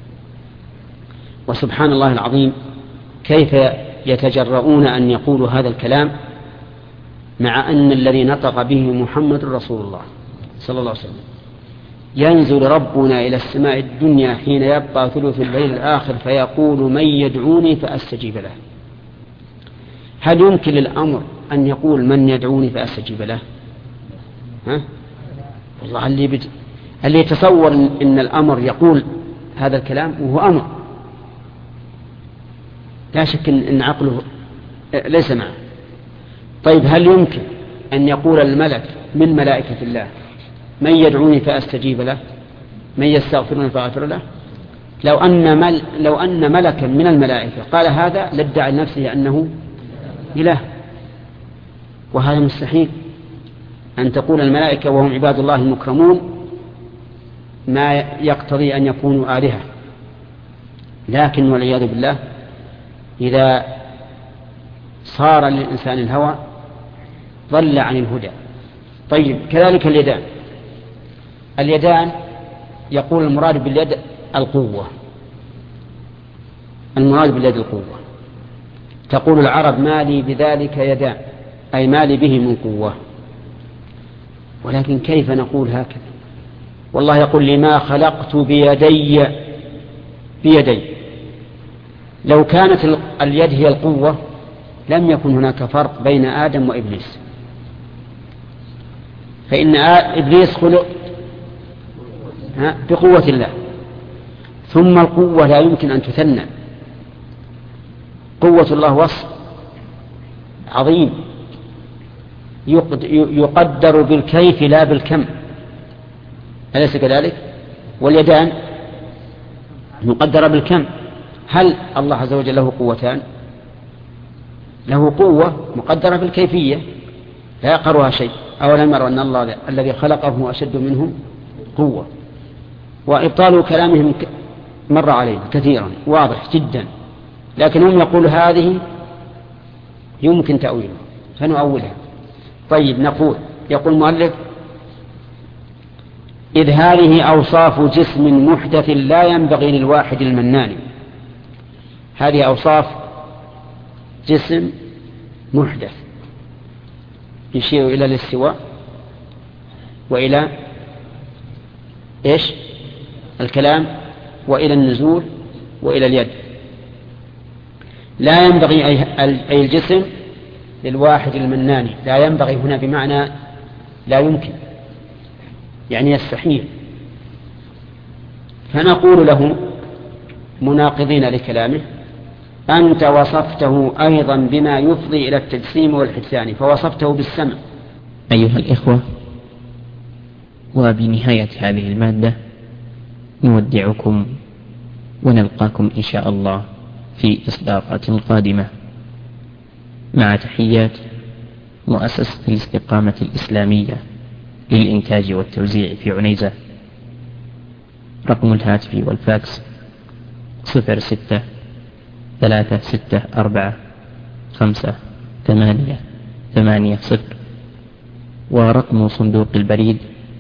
وسبحان الله العظيم كيف يتجرؤون أن يقولوا هذا الكلام مع أن الذي نطق به محمد رسول الله صلى الله عليه وسلم. ينزل ربنا إلى السماء الدنيا حين يبقى ثلث الليل الآخر فيقول من يدعوني فأستجيب له. هل يمكن للأمر أن يقول من يدعوني فأستجيب له؟ والله اللي يتصور إن الأمر يقول هذا الكلام وهو أمر لا شك إن عقله ليس معه. طيب هل يمكن أن يقول الملك من ملائكة الله من يدعوني فأستجيب له، من يستغفرني فأغفر له؟ لو أن ملكا من الملائكة قال هذا لادعى نفسه أنه إله، وهذا مستحيل. أن تقول الملائكة وهم عباد الله المكرمون ما يقتضي أن يكونوا آلهة. لكن والعياذ بالله إذا صار للإنسان الهوى ضل عن الهدى. طيب كذلك اليدان يقول المراد باليد القوة، المراد باليد القوة. تقول العرب ما لي بذلك يدان، أي ما لي به من قوة. ولكن كيف نقول هكذا؟ والله يقول لما خلقت بيدي. لو كانت اليد هي القوة لم يكن هناك فرق بين آدم وإبليس، فإن إبليس خلق بقوة الله، ثم القوة لا يمكن أن تثنى. قوة الله وصف عظيم يقدر بالكيف لا بالكم، أليس كذلك؟ واليدان مقدرة بالكم. هل الله عز وجل له قوتان؟ له قوة مقدرة بالكيفية لا يقرها شيء. أولم يروا أن الله الذي خلقهم أشد منهم قوة. وإبطال كلامهم مر علينا كثيرا واضح جدا، لكن هم يقول هذه يمكن تأويلها فنؤولها. طيب نقول، يقول المؤلف: إذ هذه أوصاف جسم محدث لا ينبغي للواحد المنان. هذه أوصاف جسم محدث يشير إلى الاستواء وإلى إيش؟ الكلام، وإلى النزول، وإلى اليد. لا ينبغي أي الجسم للواحد المنان. لا ينبغي هنا بمعنى لا يمكن، يعني يستحيل. فنقول له مناقضين لكلامه: أنت وصفته أيضا بما يفضي إلى التجسيم والحدثان، فوصفته بالسمع. أيها الإخوة، وبنهاية هذه المادة نودعكم ونلقاكم إن شاء الله في إصدارات قادمة، مع تحيات مؤسسة الاستقامة الإسلامية للإنتاج والتوزيع في عنيزة. رقم الهاتف والفاكس 0636455880، ورقم صندوق البريد.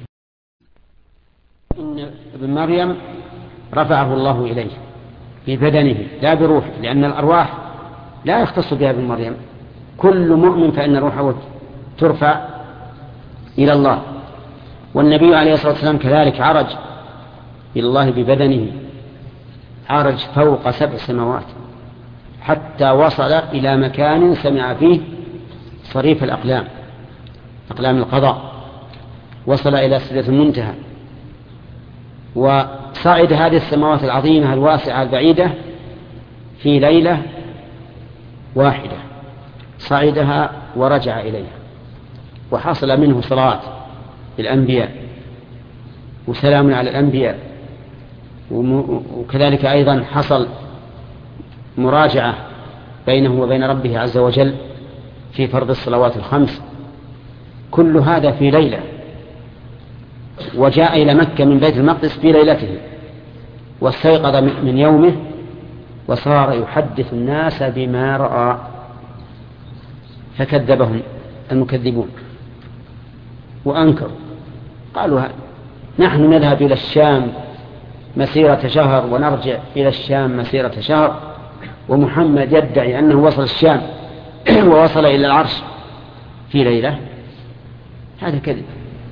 إن ابن مريم رفعه الله إليه ببدنه لا بروحه، لأن الأرواح لا يختص بها ابن مريم. كل مؤمن فإن روحه ترفع إلى الله. والنبي عليه الصلاة والسلام كذلك عرج إلى الله ببدنه، عرج فوق 7 سماوات حتى وصل إلى مكان سمع فيه صريف الأقلام، أقلام القضاء، وصل إلى سدرة المنتهى، وصعد هذه السماوات العظيمة الواسعة البعيدة في ليلة واحدة، صعدها ورجع إليها، وحصل منه صلاة للأنبياء وسلام على الأنبياء، وكذلك أيضا حصل مراجعة بينه وبين ربه عز وجل في فرض الصلوات الخمس. كل هذا في ليلة. وجاء إلى مكة من بيت المقدس في ليلته، واستيقظ من يومه، وصار يحدث الناس بما رأى، فكذبهم المكذبون وأنكروا، قالوا نحن نذهب إلى الشام مسيرة شهر ونرجع إلى الشام مسيرة شهر، ومحمد يدعي أنه وصل الشام ووصل إلى العرش في ليلة. هذا كذب.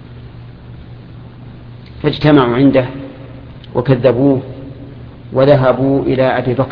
فاجتمعوا عنده وكذبوه، وذهبوا إلى أبي بكر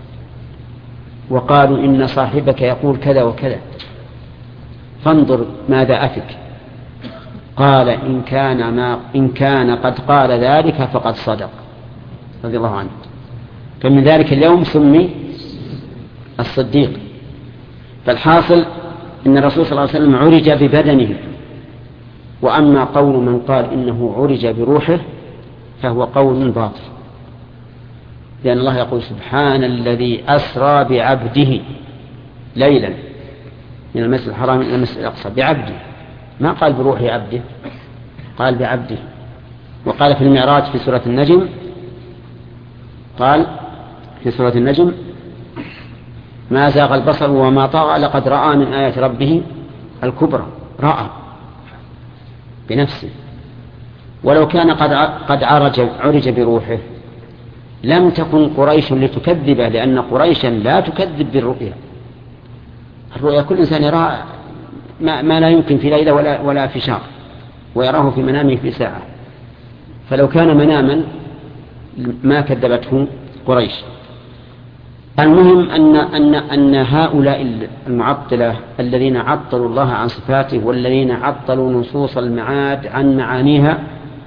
وقالوا إن صاحبك يقول كذا وكذا، فانظر ماذا أفك. قال إن كان قد قال ذلك فقد صدق، رضي الله عنه. فمن ذلك اليوم سمي الصديق. فالحاصل إن الرسول صلى الله عليه وسلم عرج ببدنه. وأما قول من قال إنه عرج بروحه فهو قول باطل، لأن الله يقول: سبحان الذي أسرى بعبده ليلا من المسجد الحرام إلى المسجد الأقصى بعبده، ما قال بروح عبده، قال بعبده. وقال في المعراج في سورة النجم، قال في سورة النجم: ما زاغ البصر وما طغى لقد رأى من آيات ربه الكبرى. رأى بنفسه. ولو كان قد عرج بروحه لم تكن قريش لتكذبه، لأن قريشا لا تكذب بالرؤيا. الرؤيا كل إنسان يرى ما لا يمكن في ليلة ولا في شهر، ويراه في منامه في ساعة. فلو كان مناما ما كذبته قريش. المهم أن هؤلاء المعطلة الذين عطلوا الله عن صفاته، والذين عطلوا نصوص المعاد عن معانيها،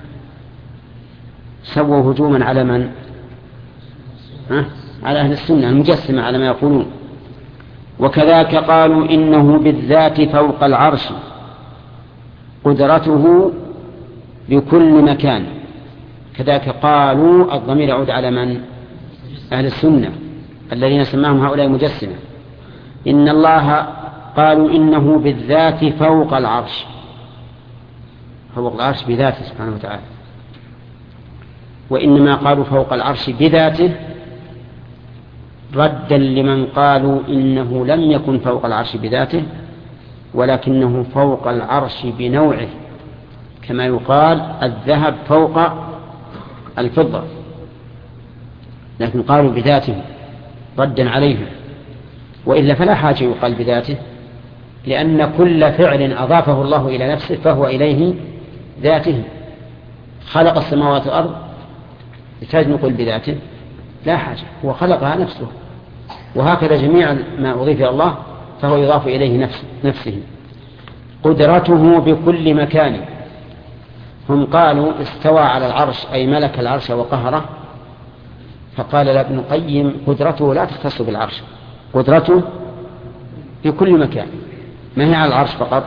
سووا هجوما على من؟ على أهل السنة المجسمة على ما يقولون. وكذاك قالوا إنه بالذات فوق العرش، قدرته بكل مكان، كذلك قالوا الضمير يعود على من؟ أهل السنة الذين سماهم هؤلاء المجسمة. إن الله قالوا إنه بالذات فوق العرش، فوق العرش بذاته سبحانه وتعالى، وإنما قالوا فوق العرش بذاته ردا لمن قالوا إنه لم يكن فوق العرش بذاته ولكنه فوق العرش بنوعه، كما يقال الذهب فوق الفضة، لكن قالوا بذاته ردا عليهم، وإلا فلا حاجة يقال بذاته، لأن كل فعل أضافه الله إلى نفسه فهو إليه ذاته. خلق السماوات والأرض يحتاج نقول بذاته؟ لا حاجة، هو خلقها نفسه، وهكذا جميع ما أضيف إلى الله فهو يضاف إليه نفسه. قدرته بكل مكان، هم قالوا استوى على العرش أي ملك العرش وقهره، فقال ابن القيم قدرته لا تختص بالعرش، قدرته بكل مكان، ما هي على العرش فقط.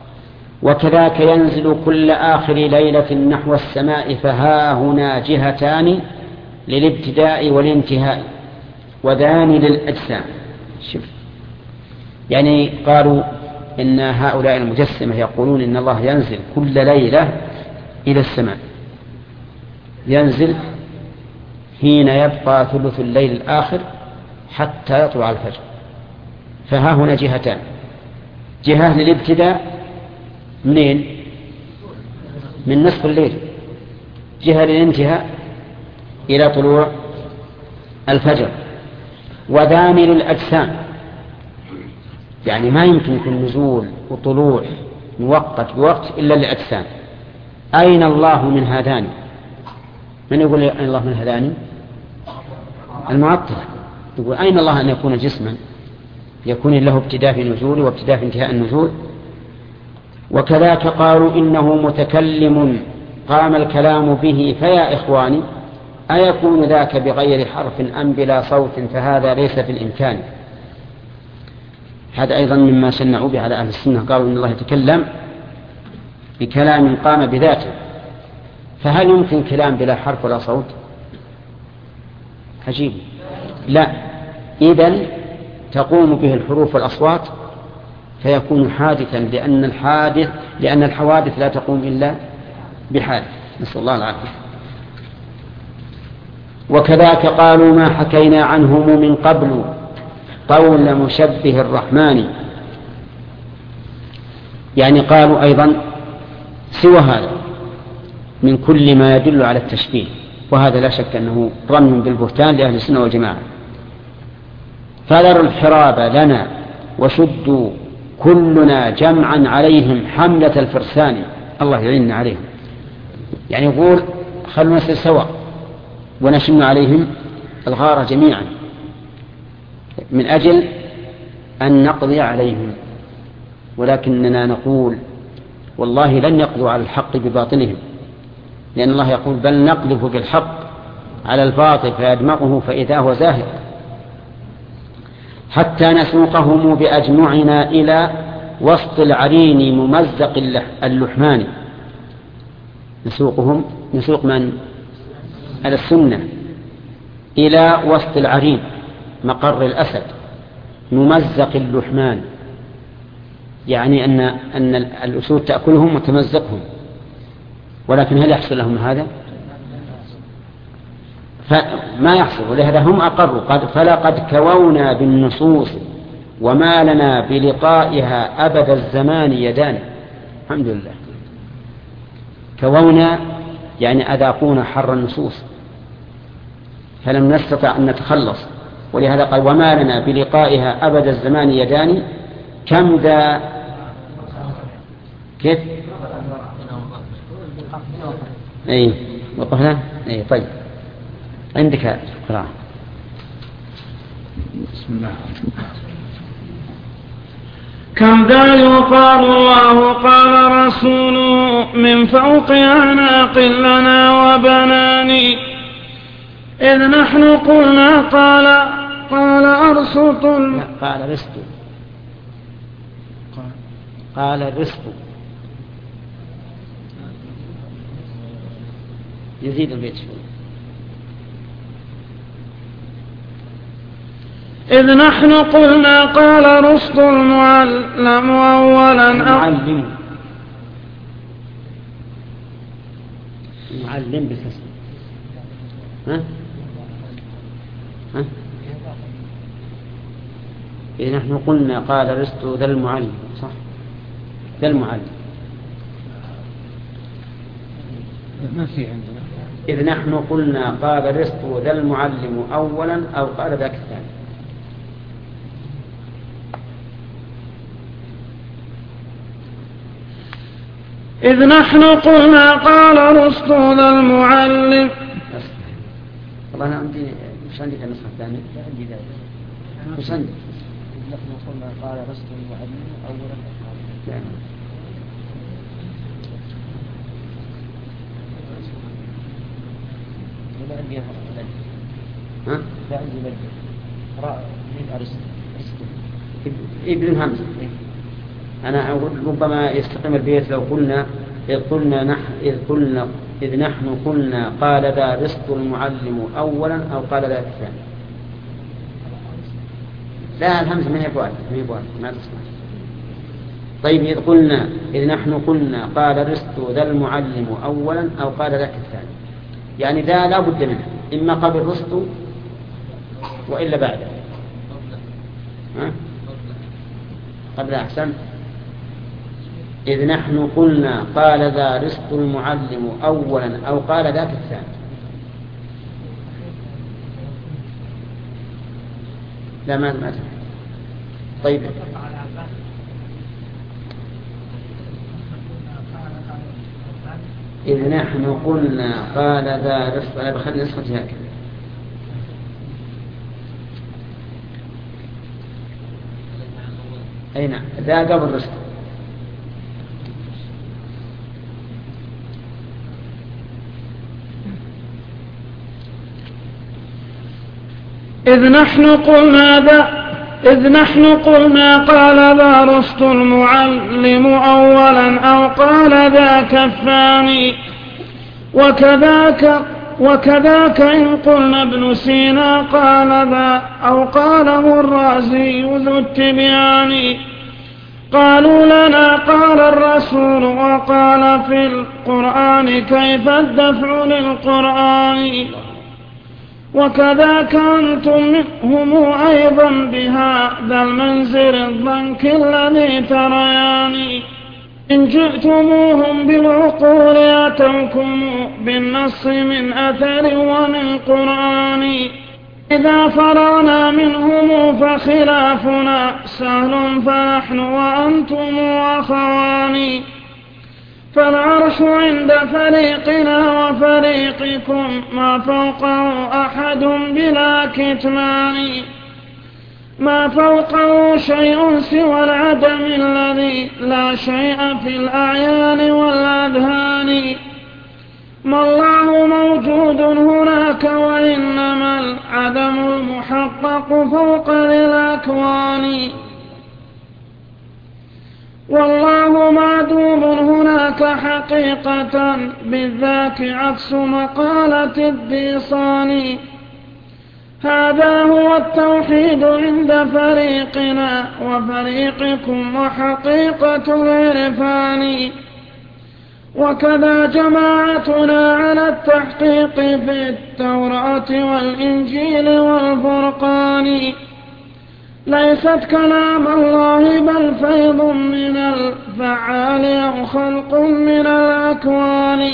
وكذاك ينزل كل آخر ليلة نحو السماء، فها هنا جهتان للابتداء والانتهاء وذان للأجسام. شوف، يعني قالوا إن هؤلاء المجسمة يقولون إن الله ينزل كل ليلة إلى السماء، ينزل حين يبقى ثلث الليل الآخر حتى يطلع الفجر، فها هنا جهتان، جهة للابتداء منين؟ من نصف الليل، جهة للانتهاء إلى طلوع الفجر، وذان للأجسام، يعني ما يمكن يكون نزول وطلوع موقت بوقت إلا للأجسام. أين الله من هذان؟ من يقول أين الله من هذان؟ المعطل يقول أين الله أن يكون جسما يكون له ابتداء في نزوله وابتداء في انتهاء النزول. وكذاك قالوا إنه متكلم قام الكلام به، فيا إخواني أيكون ذاك بغير حرف أم بلا صوت؟ فهذا ليس في الإمكان. هذا أيضا مما شنعوا به على أهل السنة، قالوا إن الله يتكلم بكلام قام بذاته، فهل يمكن كلام بلا حرف ولا صوت؟ عجيب. لا، إذن تقوم به الحروف والأصوات فيكون حادثا، لأن الحوادث لا تقوم إلا بحادث، نسأل الله العافية. وكذاك قالوا ما حكينا عنهم من قبل قول مشبه الرحمن، يعني قالوا أيضا سوى هذا من كل ما يدل على التشبيه، وهذا لا شك أنه رمي بالبهتان لأهل السنة والجماعة. فذروا الحراب لنا وشدوا كلنا جمعا عليهم حملة الفرسان، الله يعيننا عليهم، يعني يقول خلونا نسير سوا ونشن عليهم الغارة جميعا من أجل أن نقضي عليهم، ولكننا نقول والله لن يقضوا على الحق بباطلهم، لأن الله يقول بل نقذف بالحق على الباطل فيدمغه فإذا هو زاهق، حتى نسوقهم بأجمعنا إلى وسط العرين ممزق اللحمان. نسوق من؟ على السنة إلى وسط العرين مقر الأسد ممزق اللحمان، يعني أن الأسود تأكلهم وتمزقهم، ولكن هل يحصل لهم هذا؟ فما يحصل، ولهذا هم أقروا فلقد كوونا بالنصوص وما لنا بلقائها أبد الزمان يدان. الحمد لله، كوونا يعني أذاقونا حر النصوص فلم نستطع أن نتخلص، ولهذا قال وما لنا بلقائها أبد الزمان يدان كم ذا. كيف؟ أي وقفنا. أي طيب، عندك قراءة. بسم الله. كم ذا يقال الله قال رسوله من فوق أعناق لنا وبناني، إذ نحن قلنا قال أرسط قال رسط، قال رسط يزيد البيت شوي. إذ نحن قلنا قال رشد المعلم أولا المعلم بالكسر. ها؟ إذ نحن قلنا قال رشد ذا المعلم، صح؟ ذا المعلم ما في عندنا. إذ نحن قلنا قال رزق ذا المعلم أولا أو قال ذاك الثاني. إذ نحن قلنا قال رزق ذا المعلم. والله أنا عندي مش عندي النسخة الثانية. عندي ذلك. مش عندي. إذ نحن قلنا قال رزق المعلم أولا. لا عندي ها؟ لا عندي لجة. راء أرسل ابن همزة. أنا أقول ربما يستقيم البيت لو قلنا إذ نحن قلنا قال ذا رزق المعلم أولا أو قال ذا الثاني. لا الهمزة ما هي بواد ما تسمع. طيب إذ نحن قلنا قال رزق ذا المعلم أولا أو قال ذاك الثاني، يعني ذا لا بد منه، إما قبل رزق وإلا بعده. قبل أحسن. إذ نحن قلنا قال ذا رزق المعلم أولا أو قال ذاك الثاني. لا ما تفهم. طيب إذ نحن قلنا قال ذا رزق، أنا بخلي نسختي هكذا. أي نعم ذا قبل رزق. إذ نحن قلنا قال ذا رشد المعلم أولا أو قال ذاك الثاني. وكذاك إن قلنا ابن سينا قال ذا أو قاله الرازي ذو التبيان. قالوا لنا قال الرسول وقال في القرآن كيف الدفع للقرآن. وكذاك أنتم هم أيضا بهذا المنزل الضنك الذي تريان. إن جئتموهم بالعقول أتوكم بالنص من أثر ومن قرآن. إذا فرغنا منهم فخلافنا سهل فنحن وأنتم أخوان. فالعرش عند فريقنا وفريقكم ما فوقه أحد بلا كتمان. ما فوقه شيء سوى العدم الذي لا شيء في الأعيان والأذهان. ما الله موجود هناك وإنما العدم المحقق فوق الأكوان. والله معدوم هناك حقيقة بالذاك عكس مقالة الديصان. هذا هو التوحيد عند فريقنا وفريقكم وحقيقة العرفان. وكذا جماعتنا على التحقيق في التوراة والإنجيل والفرقان. ليست كلام الله بل فيض من الفعال أو خلق من الأكوان.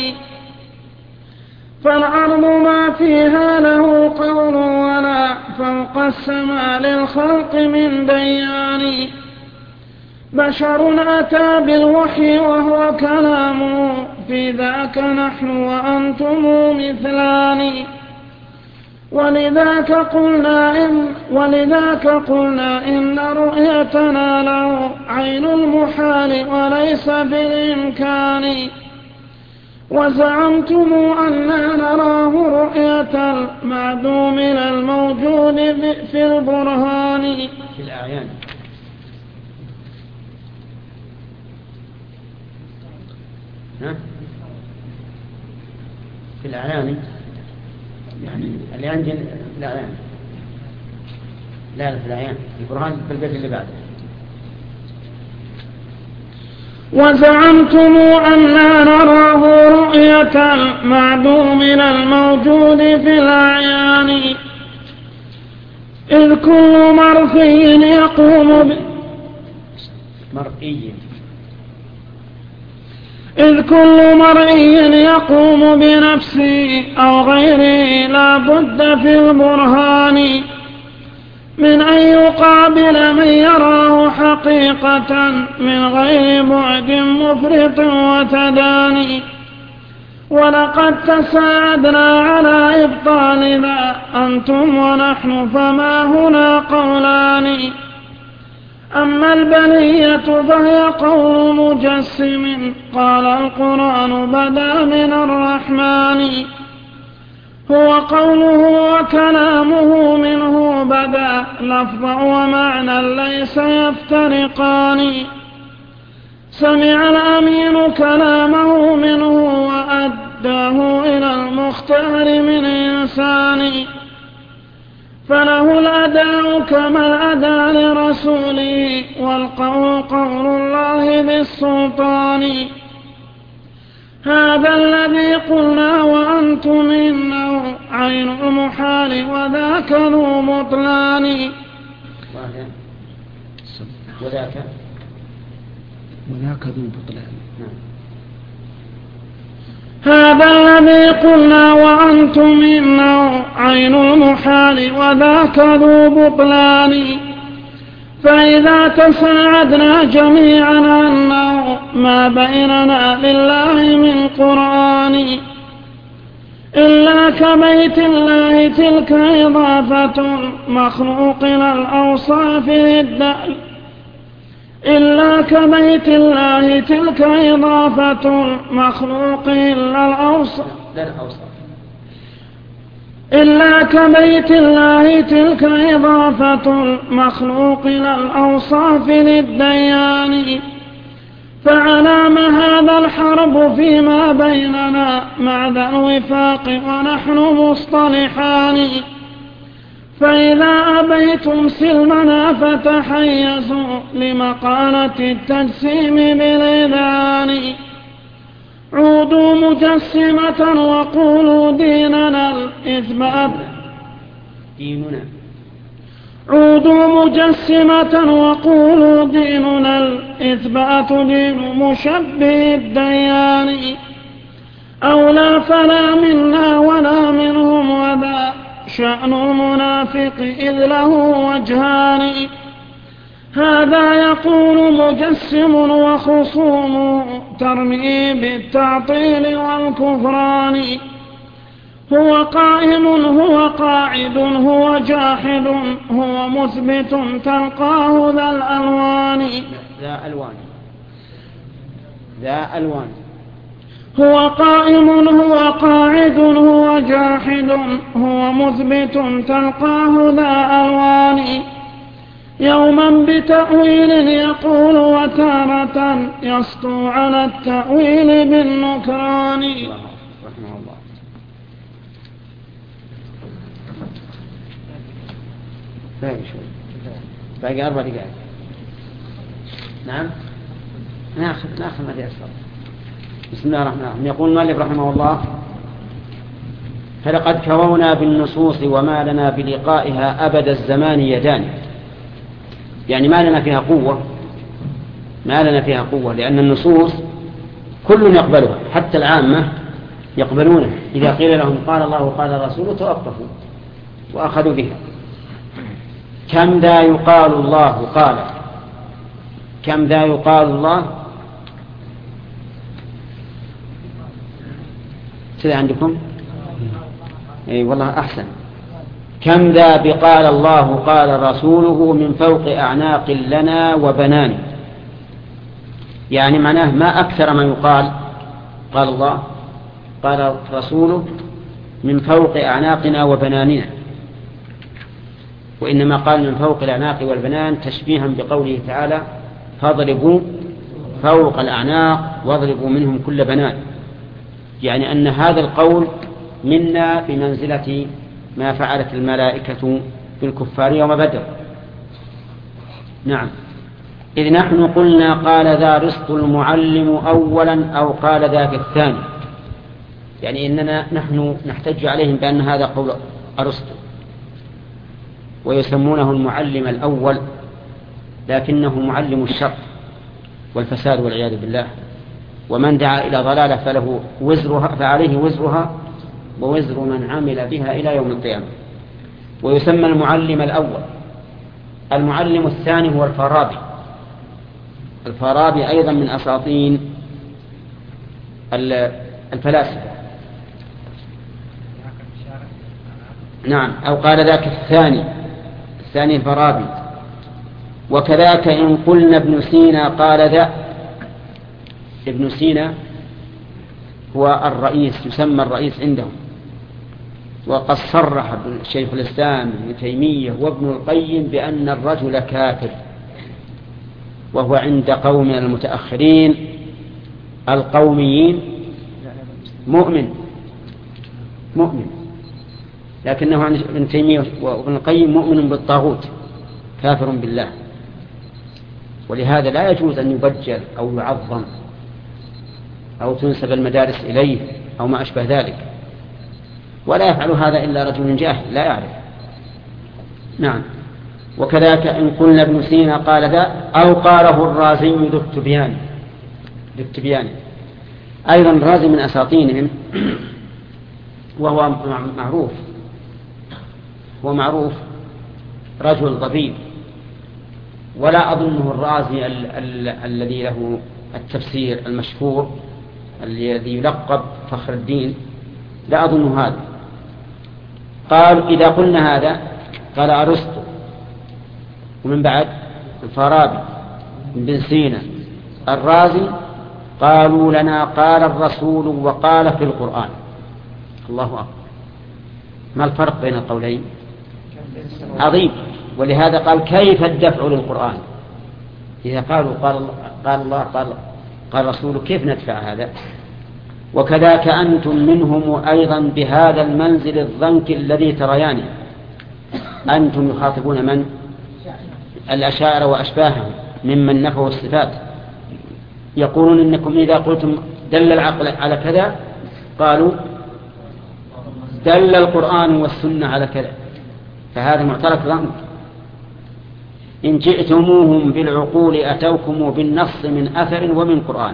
فالأرض ما فيها له قول ولا فوق السماء للخلق من ديان. بشر أتى بالوحي وهو كلامه في ذاك نحن وأنتم مثلان. ولذاك قلنا إن رؤيتنا له عين المحال وليس بالإمكان. وزعمتم أننا نراه رؤية المعدوم الموجود في البرهان. في الأعيان. في الأعيان يعني الأعيان الأعيان لا في الأعيان القرآن في البيت اللي بعده. وزعمتم أننا نراه رؤية المعدوم الموجود في الأعيان إذ كل مرئي يقوم بنفسه أو غيره لا بد في البرهان من أن يقابل من يراه حقيقة من غير بعد مفرط وتداني. ولقد تساعدنا على إبطال ذا أنتم ونحن فما هنا قولان. أما البلية فهي قول مجسم قال القرآن بدا من الرحمن هو قوله وكلامه منه بدا لفظا ومعنى ليس يفترقان. سمع الأمين كلامه منه وأداه إلى المختار من إنسان فله الأداء كما الأداء لرسوله والقول قول الله بالسلطان. هذا الذي قلنا وأنتم إنه عين المحال وذاك ذو بطلان. وذاك ذو بطلان. هذا الذي قلنا وأنتم إنه عين المحال وذاك ذو بطلان. فإذا تساعدنا جميعا أنه ما بيننا لله من قرآن إلا كبيت الله تلك إضافة المخلوق إلى الأوصاف للدأل إلا كبيت الله تلك إضافة المخلوق إلى الأوصاف إلا كبيت الله تلك إضافة المخلوق إلى الأوصاف للديان. فعلام هذا الحرب فيما بيننا مع ذا الوفاق ونحن مصطلحان. فإذا أبيتم سلمنا فتحيزوا لمقالة التجسيم بالإذعان. عودوا مجسمة وقولوا ديننا الإثبات عودوا مجسمة وقولوا ديننا الإثبات دين مشبه الديان. أولى فلا منا ولا منهم وذا شأن المنافق إذ له وجهان. هذا يقول مجسم وخصوم ترمي بالتعطيل والكفران. هو قائم هو قاعد هو جاحد هو مثبت تلقاه ذا الألوان هو قائم هو قاعد هو جاحد هو مثبت تلقاه ذا ألوان. يوما بتأويل يقول وتارة يسطو على التأويل بالنكران. رحمه الله. باقي 4 دقائق. نعم ناخذ ما يسر. بسم الله الرحمن الرحيم. يقول المؤلف رحمه الله فلقد كوونا بالنصوص وما لنا بلقائها أبد الزمان يدان. يعني ما لنا فيها قوة لأن النصوص كل يقبلها حتى العامة يقبلونها. إذا قيل لهم قال الله وقال رسوله توقفوا وأخذوا بها. كم ذا يقال الله كذا عندكم أي والله أحسن. كم ذا بقال الله قال رسوله من فوق أعناق لنا وبنان. يعني معناه ما أكثر ما يقال قال الله قال رسوله من فوق أعناقنا وبناننا. وإنما قال من فوق الأعناق والبنان تشبيها بقوله تعالى فاضربوا فوق الأعناق واضربوا منهم كل بنان. يعني أن هذا القول منا بمنزلة ما فعلت الملائكة بالكفار يوم بدر. نعم. إذ نحن قلنا قال ذا رزق المعلم أولا أو قال ذاك الثاني، يعني إننا نحن نحتج عليهم بأن هذا قول أرسطو، ويسمونه المعلم الأول، لكنه معلم الشر والفساد والعياذ بالله، ومن دعا إلى ضلالة فله وزرها، فعليه وزرها ووزر من عمل بها إلى يوم القيامة. ويسمى المعلم الأول. المعلم الثاني هو الفارابي. الفارابي أيضا من أساطين الفلاسفة. نعم. أو قال ذاك الثاني الفارابي. وكذاك إن قلنا ابن سينا قال ذا. ابن سينا هو الرئيس، يسمى الرئيس عندهم. وقد صرح شيخ الإسلام ابن تيمية وابن القيم بأن الرجل كافر، وهو عند قوم المتأخرين القوميين مؤمن، لكنه عند ابن تيمية وابن القيم مؤمن بالطاغوت كافر بالله. ولهذا لا يجوز أن يبجل أو يعظم أو تنسب المدارس إليه أو ما أشبه ذلك، ولا يفعل هذا إلا رجل جاهل لا يعرف. نعم. وكذلك إن قلنا ابن سينا قال ذا أو قاله الرازي ذو التبيان. أيضا الرازي من أساطينهم، وهو معروف رجل ضبيب، ولا أظنه الرازي الذي له التفسير المشهور الذي يلقب فخر الدين، لا أظن هذا. قال إذا قلنا هذا قال أرسطو، ومن بعد الفارابي، ابن سينا، الرازي، قالوا لنا قال الرسول وقال في القرآن. الله أكبر. ما الفرق بين القولين؟ عظيم. ولهذا قال كيف الدفع للقرآن؟ إذا قالوا قال الله قال رسوله كيف ندفع هذا؟ وكذاك أنتم منهم أيضا بهذا المنزل الضنك الذي تريانه. أنتم يخاطبون من؟ الأشاعرة وأشباههم ممن نفوا الصفات، يقولون إنكم إذا قلتم دل العقل على كذا قالوا دل القرآن والسنة على كذا، فهذا معترك ضنك. إن جئتموهم بالعقول أتوكم بالنص من أثر ومن قرآن.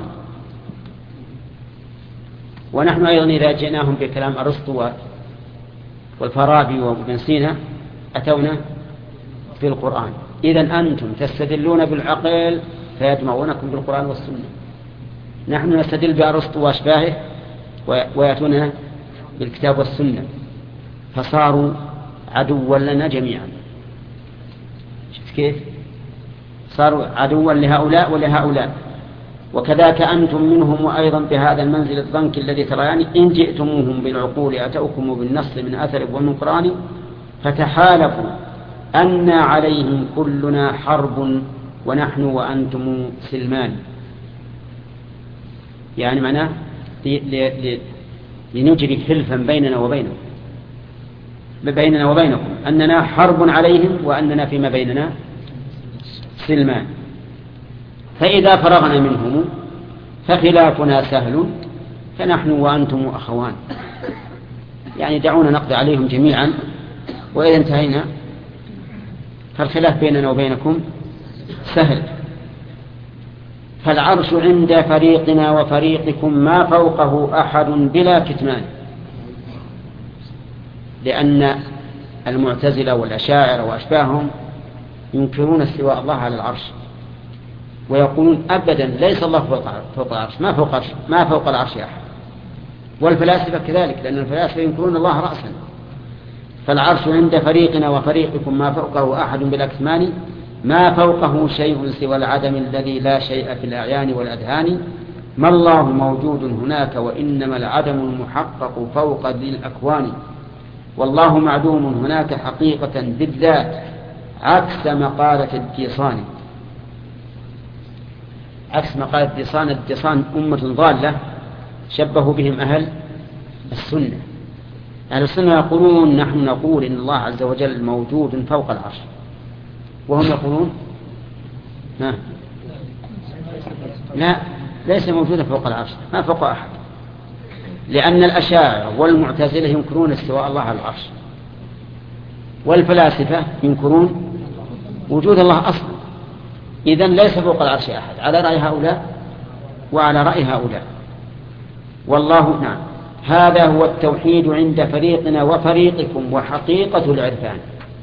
ونحن أيضا إذا جئناهم بكلام أرسطو والفارابي وابن سينا أتونا بالقرآن. إذن أنتم تستدلون بالعقل فيجمعونكم بالقرآن والسنة، نحن نستدل بأرسطو وأشباهه ويأتوننا بالكتاب والسنة، فصاروا عدوا لنا جميعا. شفت كيف؟ صاروا عدوا لهؤلاء ولهؤلاء. وكذاك أنتم منهم أيضا بهذا المنزل الضنك الذي ترياني. إن جئتموهم بالعقول أتوكم بالنص من أثر ومن قرآن فتحالفوا أن عليهم كلنا حرب ونحن وأنتم سلمان. يعني معناه لنجري حلفا بيننا وبينكم أننا حرب عليهم وأننا فيما بيننا سلمان. فإذا فرغنا منهم فخلافنا سهل فنحن وأنتم أخوان. يعني دعونا نقضي عليهم جميعا، وإذا انتهينا فالخلاف بيننا وبينكم سهل. فالعرش عند فريقنا وفريقكم ما فوقه أحد بلا كتمان. لأن المعتزلة والأشاعرة وأشباههم ينكرون استواء الله على العرش، ويقولون أبدا ليس الله فوق العرش، ما فوق العرش أحد. والفلاسفة كذلك، لأن الفلاسفة ينكرون الله رأسا. فالعرش عند فريقنا وفريقكم ما فوقه أحد بلا كتمان، ما فوقه شيء سوى العدم الذي لا شيء في الأعيان والأذهان. ما الله موجود هناك وإنما العدم المحقق فوق ذي الأكوان. والله معدوم هناك حقيقة بالذات عكس مقالة الديصان. عكس مقالة الديصان أمة ضالة شبهوا بهم أهل السنة، أهل السنة يقولون نحن نقول إن الله عز وجل موجود فوق العرش، وهم يقولون لا، ليس موجودا فوق العرش، ما فوق أحد، لأن الأشاعرة والمعتزلة ينكرون استواء الله على العرش، والفلاسفة ينكرون وجود الله أصلا. إذن ليس فوق العرش أحد على رأي هؤلاء وعلى رأي هؤلاء. والله نعم، هذا هو التوحيد عند فريقنا وفريقكم وحقيقة العرفان.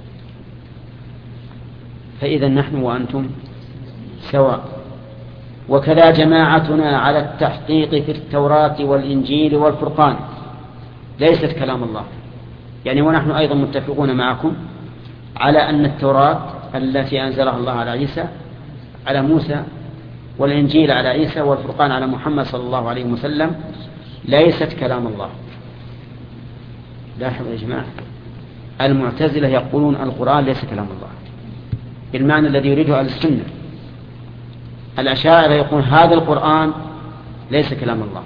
فإذا نحن وأنتم سواء. وكذا جماعتنا على التحقيق في التوراة والإنجيل والفرقان ليست كلام الله، يعني ونحن أيضا متفقون معكم على أن التوراة التي أنزلها الله على عيسى على موسى، والإنجيل على عيسى، والفرقان على محمد صلى الله عليه وسلم ليست كلام الله. لاحظوا يا جماعة، المعتزلة يقولون القرآن ليس كلام الله بالمعنى الذي يريده أهل السنة. الأشاعرة يقولون هذا القرآن ليس كلام الله.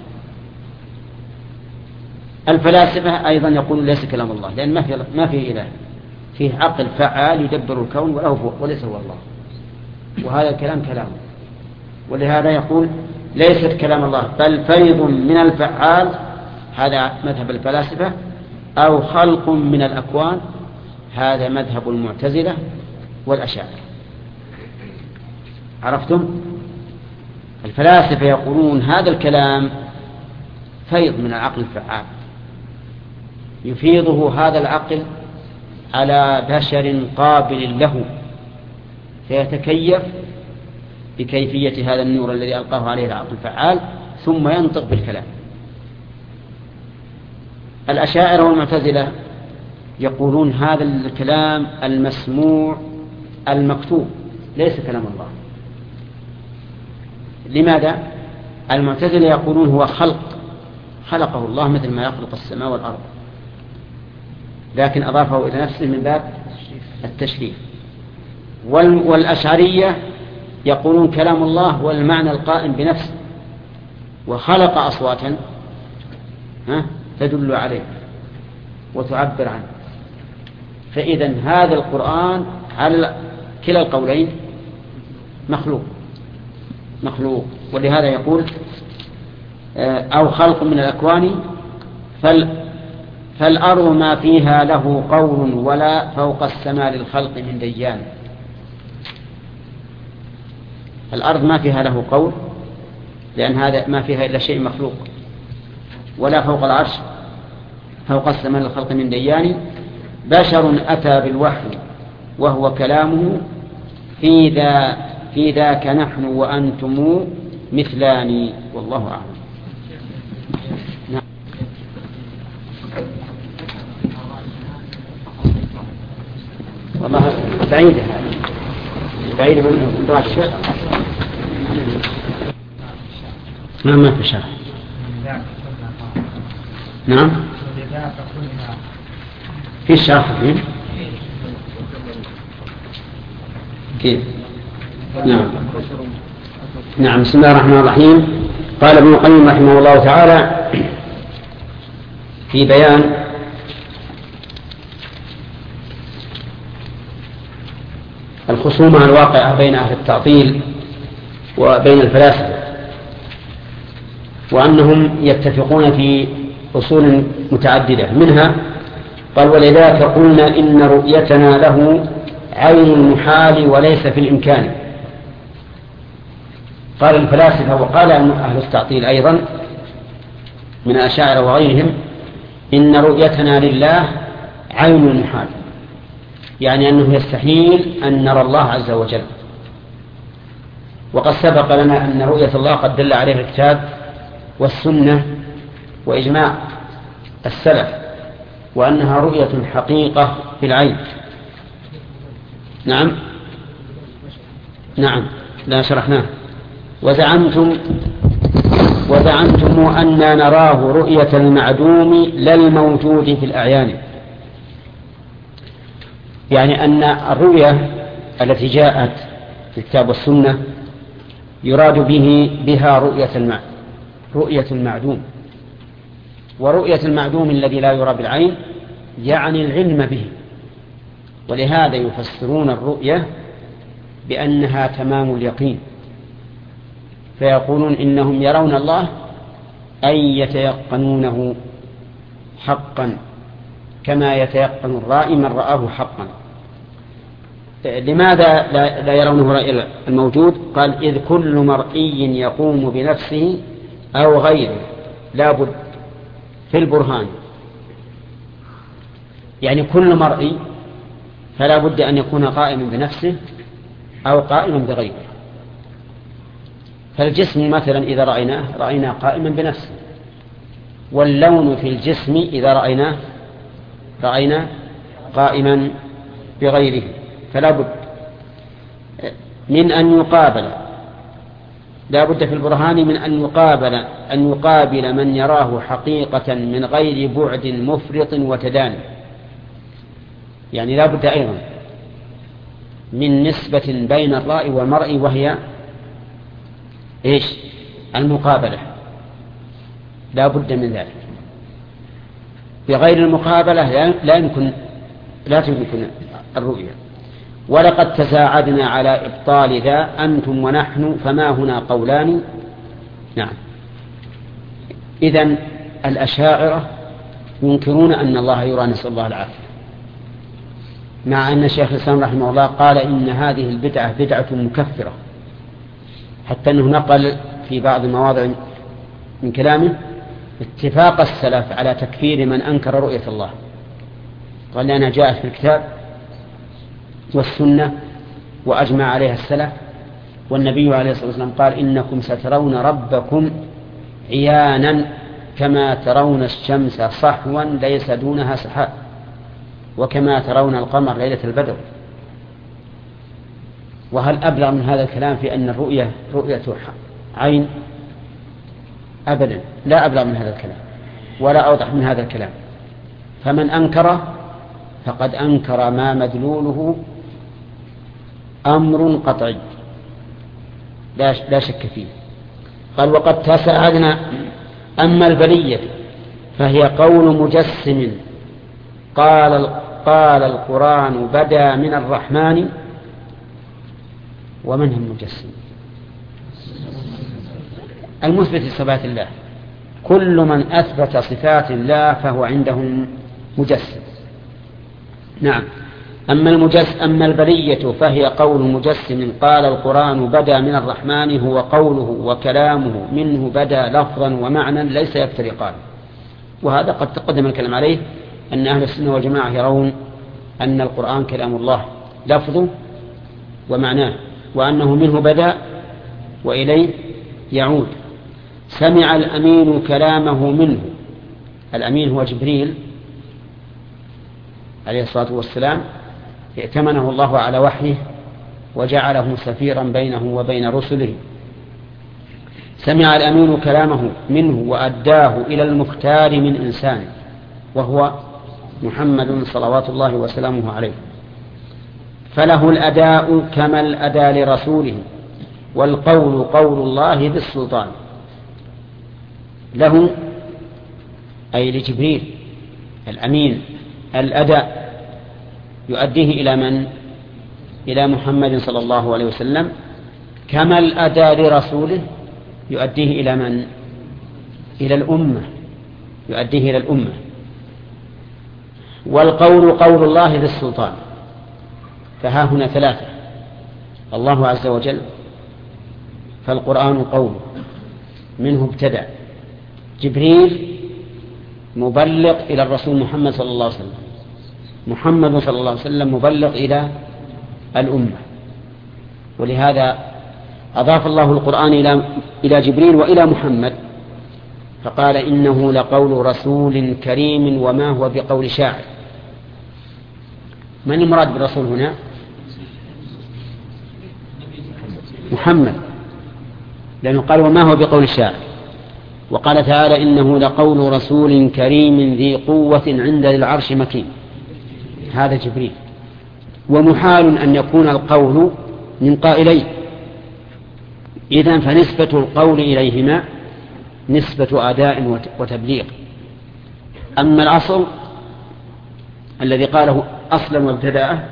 الفلاسفة أيضا يقولون ليس كلام الله، لأن ما فيه إله، فيه عقل فعال يدبر الكون وليس هو الله، وهذا الكلام كلامه. ولهذا يقول ليست كلام الله بل فيض من الفعال، هذا مذهب الفلاسفة، أو خلق من الأكوان، هذا مذهب المعتزلة والأشاعرة. عرفتم؟ الفلاسفة يقولون هذا الكلام فيض من العقل الفعال، يفيضه هذا العقل على بشر قابل له، فيتكيف بكيفية هذا النور الذي ألقاه عليه العقل الفعال ثم ينطق بالكلام. الأشاعرة والمعتزلة يقولون هذا الكلام المسموع المكتوب ليس كلام الله. لماذا؟ المعتزلة يقولون هو خلقه الله مثل ما يخلق السماء والأرض، لكن أضافه إلى نفسه من باب التشريف. والأشعرية يقولون كلام الله والمعنى القائم بنفسه، وخلق أصواتا تدل عليه وتعبر عنه. فإذا هذا القرآن على كلا القولين مخلوق. ولهذا يقول أو خلق من الأكوان فالأرض ما فيها له قول ولا فوق السماء للخلق من ديان. الأرض ما فيها له قول، لأن هذا ما فيها إلا شيء مخلوق، ولا فوق العرش فوق السماء للخلق من ديان. بشر أتى بالوحي وهو كلامه، في ذاك نحن وأنتم مثلان، والله أعلم. نعم. والله بعيدة هذه، بعيدة من دعاء الشيخ. ما في شرح. نعم في الشرح كيف؟ نعم. بسم الله الرحمن الرحيم. قال ابن القيم رحمه الله تعالى في بيان الخصومة الواقعة بين أهل التعطيل وبين الفلاسفة، وأنهم يتفقون في أصول متعددة، منها قال ولذلك قلنا إن رؤيتنا له عين المحال وليس في الإمكان. قال الفلاسفة وقال أهل التعطيل أيضا من الأشاعرة وغيرهم إن رؤيتنا لله عين المحال، يعني أنه يستحيل أن نرى الله عز وجل. وقد سبق لنا أن رؤية الله قد دل عليه الكتاب والسنة وإجماع السلف، وأنها رؤية حقيقة في العين. نعم لا شرحناه. وزعمتم أن نراه رؤية المعدوم لا الموجود في الأعيان، يعني أن الرؤية التي جاءت في الكتاب والسنة يراد بها رؤية المعدوم. ورؤية المعدوم الذي لا يرى بالعين يعني العلم به، ولهذا يفسرون الرؤية بأنها تمام اليقين، فيقولون إنهم يرون الله أي يتيقنونه حقا كما يتيقن الرائي من رآه حقا. لماذا لا يرونه رأي الموجود؟ قال إذ كل مرئي يقوم بنفسه أو غيره لا بد في البرهان، يعني كل مرئي فلا بد أن يكون قائما بنفسه أو قائما بغيره. فالجسم مثلا إذا رأيناه قائما بنفسه، واللون في الجسم إذا رأينا قائما بغيره، فلا بد من أن يقابل، لا بد في البرهان من أن يقابل من يراه حقيقة من غير بعد مفرط وتداني. يعني لا بد أيضا من نسبة بين الرائي والمرئي، وهي المقابلة، لا بد من ذلك. بغير المقابلة لا تمكن الرؤية. ولقد تساعدنا على إبطال ذا أنتم ونحن فما هنا قولان. نعم. إذن الأشاعرة ينكرون أن الله يرى، نسأل الله العافية، مع أن الشيخ الإسلام رحمه الله قال إن هذه البدعة بدعة مكفرة، حتى أنه نقل في بعض المواضع من كلامه اتفاق السلف على تكفير من أنكر رؤية الله. قال لأنها جاءت في الكتاب والسنة وأجمع عليها السلف، والنبي عليه الصلاة والسلام قال إنكم سترون ربكم عيانا كما ترون الشمس صحوا ليس دونها سحاب، وكما ترون القمر ليلة البدر. وهل أبلغ من هذا الكلام في أن الرؤية رؤية عين؟ أبدا، لا أبلغ من هذا الكلام ولا أوضح من هذا الكلام. فمن أنكره فقد أنكر ما مدلوله أمر قطعي لا شك فيه. قال وقد تساعدنا. أما البلية فهي قول مجسم قال القرآن بدا من الرحمن. ومن هم المجسم؟ المثبت صفات الله. كل من أثبت صفات الله فهو عندهم مجسم. نعم. أما البلية فهي قول مجسم قال القرآن بدا من الرحمن، هو قوله وكلامه منه بدا لفظا ومعنى ليس يفترقان. وهذا قد تقدم الكلام عليه، أن أهل السنة والجماعة يرون أن القرآن كلام الله لفظه ومعناه، وأنه منه بدا وإليه يعود. سمع الأمين كلامه منه. الأمين هو جبريل عليه الصلاة والسلام، ائتمنه الله على وحيه وجعله سفيرا بينه وبين رسله. سمع الأمين كلامه منه وأداه إلى المختار من إنسان، وهو محمد صلوات الله وسلامه عليه. فله الأداء كما الأداء لرسوله، والقول قول الله بالسلطان. له أي لجبريل الأمين الأداء يؤديه إلى من؟ إلى محمد صلى الله عليه وسلم، كما الأداء لرسوله يؤديه إلى من؟ إلى الأمة، يؤديه إلى الأمة. والقول قول الله بالسلطان. فها هنا ثلاثة: الله عز وجل، فالقرآن قول منه ابتدأ، جبريل مبلغ إلى الرسول محمد صلى الله عليه وسلم، محمد صلى الله عليه وسلم مبلغ إلى الأمة. ولهذا أضاف الله القرآن إلى جبريل وإلى محمد، فقال إنه لقول رسول كريم وما هو بقول شاعر. من المراد بالرسول هنا؟ محمد، لأنه قال وما هو بقول الشاعر. وقال تعالى إنه لقول رسول كريم ذي قوة عند العرش مكين. هذا جبريل. ومحال أن يكون القول من قائلين، إذن فنسبة القول إليهما نسبة أداء وتبليغ. أما الأصل الذي قاله أصلا وابتداءه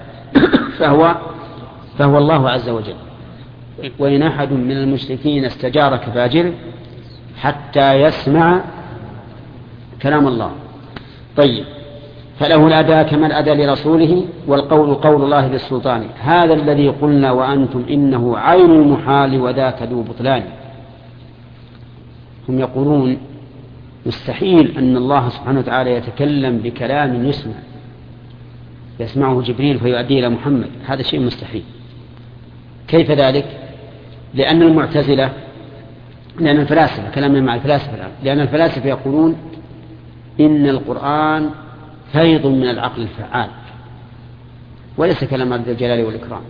فهو الله عز وجل. وإن أحد من المشركين استجارك فاجره حتى يسمع كلام الله. طيب، فله الأداء كما الأداء لرسوله، والقول قول الله بالسلطان. هذا الذي قلنا وأنتم إنه عين المحال وذاك ذو بطلان. هم يقولون مستحيل أن الله سبحانه وتعالى يتكلم بكلام يسمعه جبريل فيؤديه إلى محمد، هذا شيء مستحيل. كيف ذلك؟ لأن المعتزلة، لأن الفلاسفة، كلامنا مع الفلاسفة الآن، لأن الفلاسفة يقولون إن القرآن فيض من العقل الفعال وليس كلام عبد الجلال والإكرام.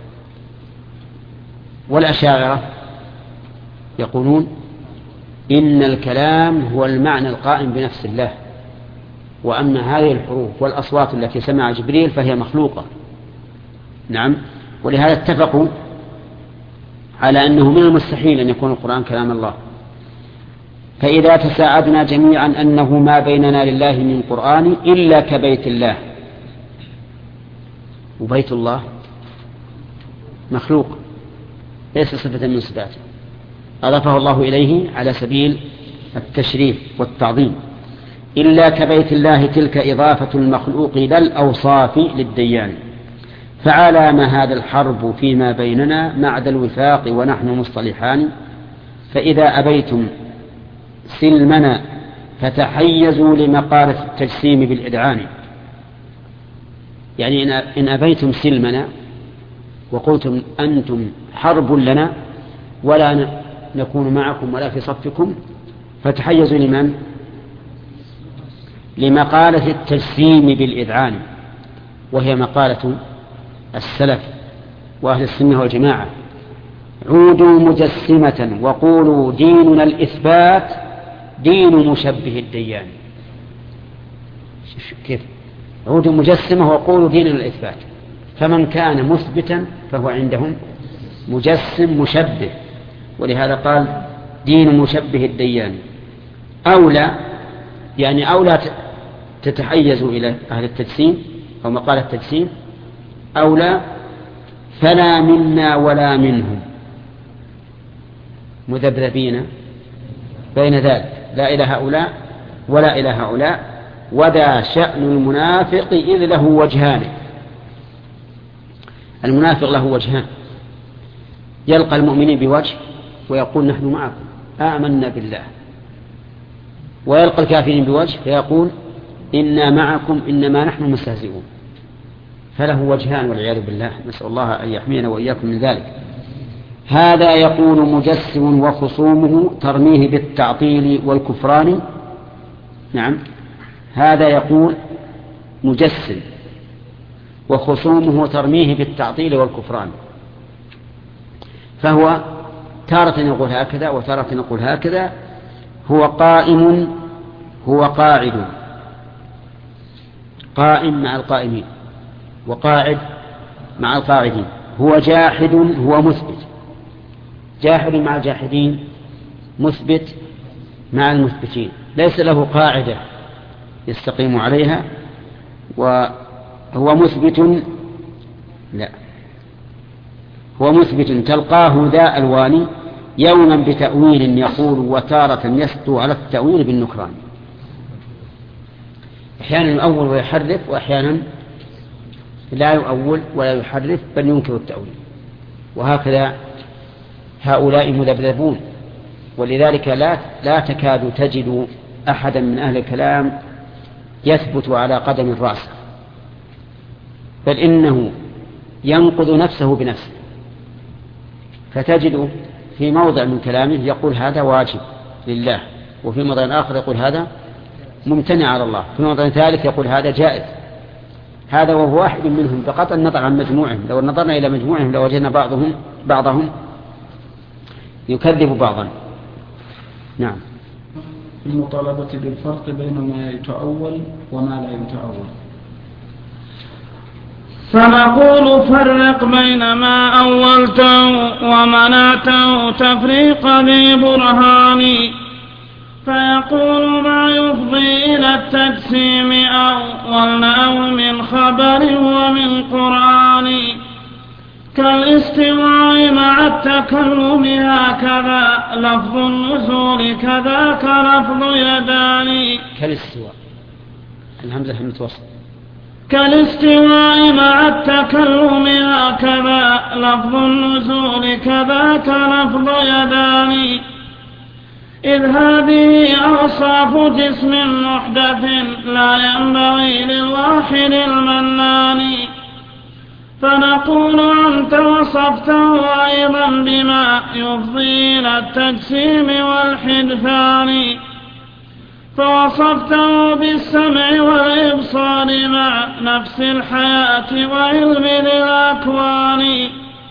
والأشاعرة يقولون إن الكلام هو المعنى القائم بنفس الله، وأما هذه الحروف والأصوات التي سمع جبريل فهي مخلوقة. نعم، ولهذا اتفقوا على أنه من المستحيل أن يكون القرآن كلام الله. فإذا تساعدنا جميعا أنه ما بيننا لله من قرآن إلا كبيت الله، وبيت الله مخلوق ليس صفة من صفاته، أضافه الله إليه على سبيل التشريف والتعظيم. إلا كبيت الله تلك إضافة المخلوق لا الأوصاف للديان، فعلى ما هذا الحرب فيما بيننا معد الوفاق ونحن مصطلحان. فإذا أبيتم سلمنا فتحيزوا لمقالة التجسيم بالإدعان. يعني إن أبيتم سلمنا وقلتم أنتم حرب لنا ولا نكون معكم ولا في صفكم، فتحيزوا لمن؟ لمقالة التجسيم بالإذعان، وهي مقالة السلف وأهل السنة والجماعة. عودوا مجسمة وقولوا ديننا الإثبات دين مشبه الديان. كيف؟ عودوا مجسمة وقولوا ديننا الإثبات، فمن كان مثبتا فهو عندهم مجسم مشبه، ولهذا قال دين مشبه الديان. أولى يعني أولى تتحيزوا إلى أهل التجسيم أو مقالة التجسيم، أولى فلا منا ولا منهم مذبذبين بين ذلك، لا إلى هؤلاء ولا إلى هؤلاء. وذا شأن المنافق إذ له وجهان. المنافق له وجهان، يلقى المؤمنين بوجه ويقول نحن معكم آمنا بالله، ويلقى الكافرين بوجه فيقول إنا معكم إنما نحن مستهزئون. فله وجهان والعياذ بالله، نسأل الله أن يحمينا وإياكم من ذلك. هذا يقول مجسم وخصومه ترميه بالتعطيل والكفران. نعم، هذا يقول مجسم وخصومه ترميه بالتعطيل والكفران، فهو تارة يقول هكذا وتارة يقول هكذا. هو قائم، هو قاعد، قائم مع القائمين وقاعد مع القاعدين. هو جاحد، هو مثبت، جاحد مع الجاحدين، مثبت مع المثبتين، ليس له قاعدة يستقيم عليها. وهو مثبت، لا، هو مثبت تلقاه ذا ألوان يوما بتأويل يقول وتارة يسطو على التأويل بالنكران. أحيانا يؤول ويحرف، وأحيانا لا يؤول ولا يحرف بل ينكر التأويل. وهكذا هؤلاء مذبذبون، ولذلك لا تكاد تجد أحدا من أهل الكلام يثبت على قدم الرأس، بل إنه ينقض نفسه بنفسه. فتجد في موضع من كلامه يقول هذا واجب لله، وفي موضع آخر يقول هذا ممتنع على الله، في موضع ثالث يقول هذا جائز. هذا وهو واحد منهم بقطع النظر عن مجموعهم. لو نظرنا إلى مجموعهم لوجدنا بعضهم يكذب بعضا. نعم. المطالبة بالفرق بين ما يتأول وما لا يتأول. فنقول فرق بين ما أولته ومنعته تفريق ذي برهان، فيقول ما يفضل يفضي إلى التجسيم أو من خبر ومن قرآن، كالاستواء مع التكلم هكذا لفظ النزول كذاك لفظ يدان. كالاستواء الهمزة همزة وصل. كالاستواء مع التكلم هكذا لفظ النزول كذاك لفظ يدان، إذ هذه أوصاف جسم محدث لا ينبغي للواحد المنان. فنقول أنت وصفته أيضا بما يفضي إلى التجسيم والحدثان، فوصفته بالسمع والإبصار مع نفس الحياة وعلم الأكوان،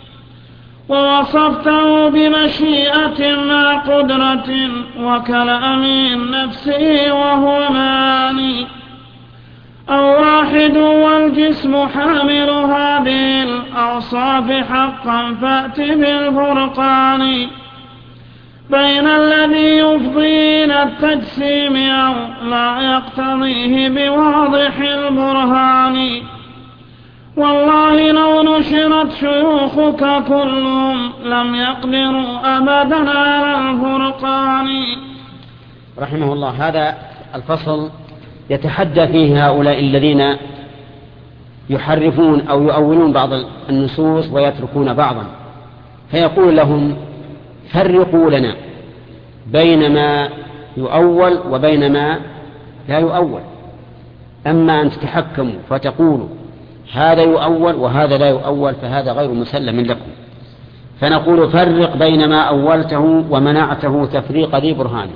ووصفته بمشيئة مع قدرة وكلام النفس وهو معاني، أو واحد والجسم حامل هذه الأوصاف حقا فأت بالفرقان بين الذي يفضي إلى التجسيم أو لا يقتضيه بواضح البرهان. والله لو نشرت شيوخك كلهم لم يقدروا أبدا على الفرقان. رحمه الله. هذا الفصل يتحدى فيه هؤلاء الذين يحرفون أو يؤولون بعض النصوص ويتركون بعضا، فيقول لهم فرقوا لنا بين ما يؤول وبين ما لا يؤول. أما أن تتحكموا فتقولوا هذا يؤول وهذا لا يؤول فهذا غير مسلم لكم، فنقول فرق بين ما أولته ومنعته تفريق ذي برهان.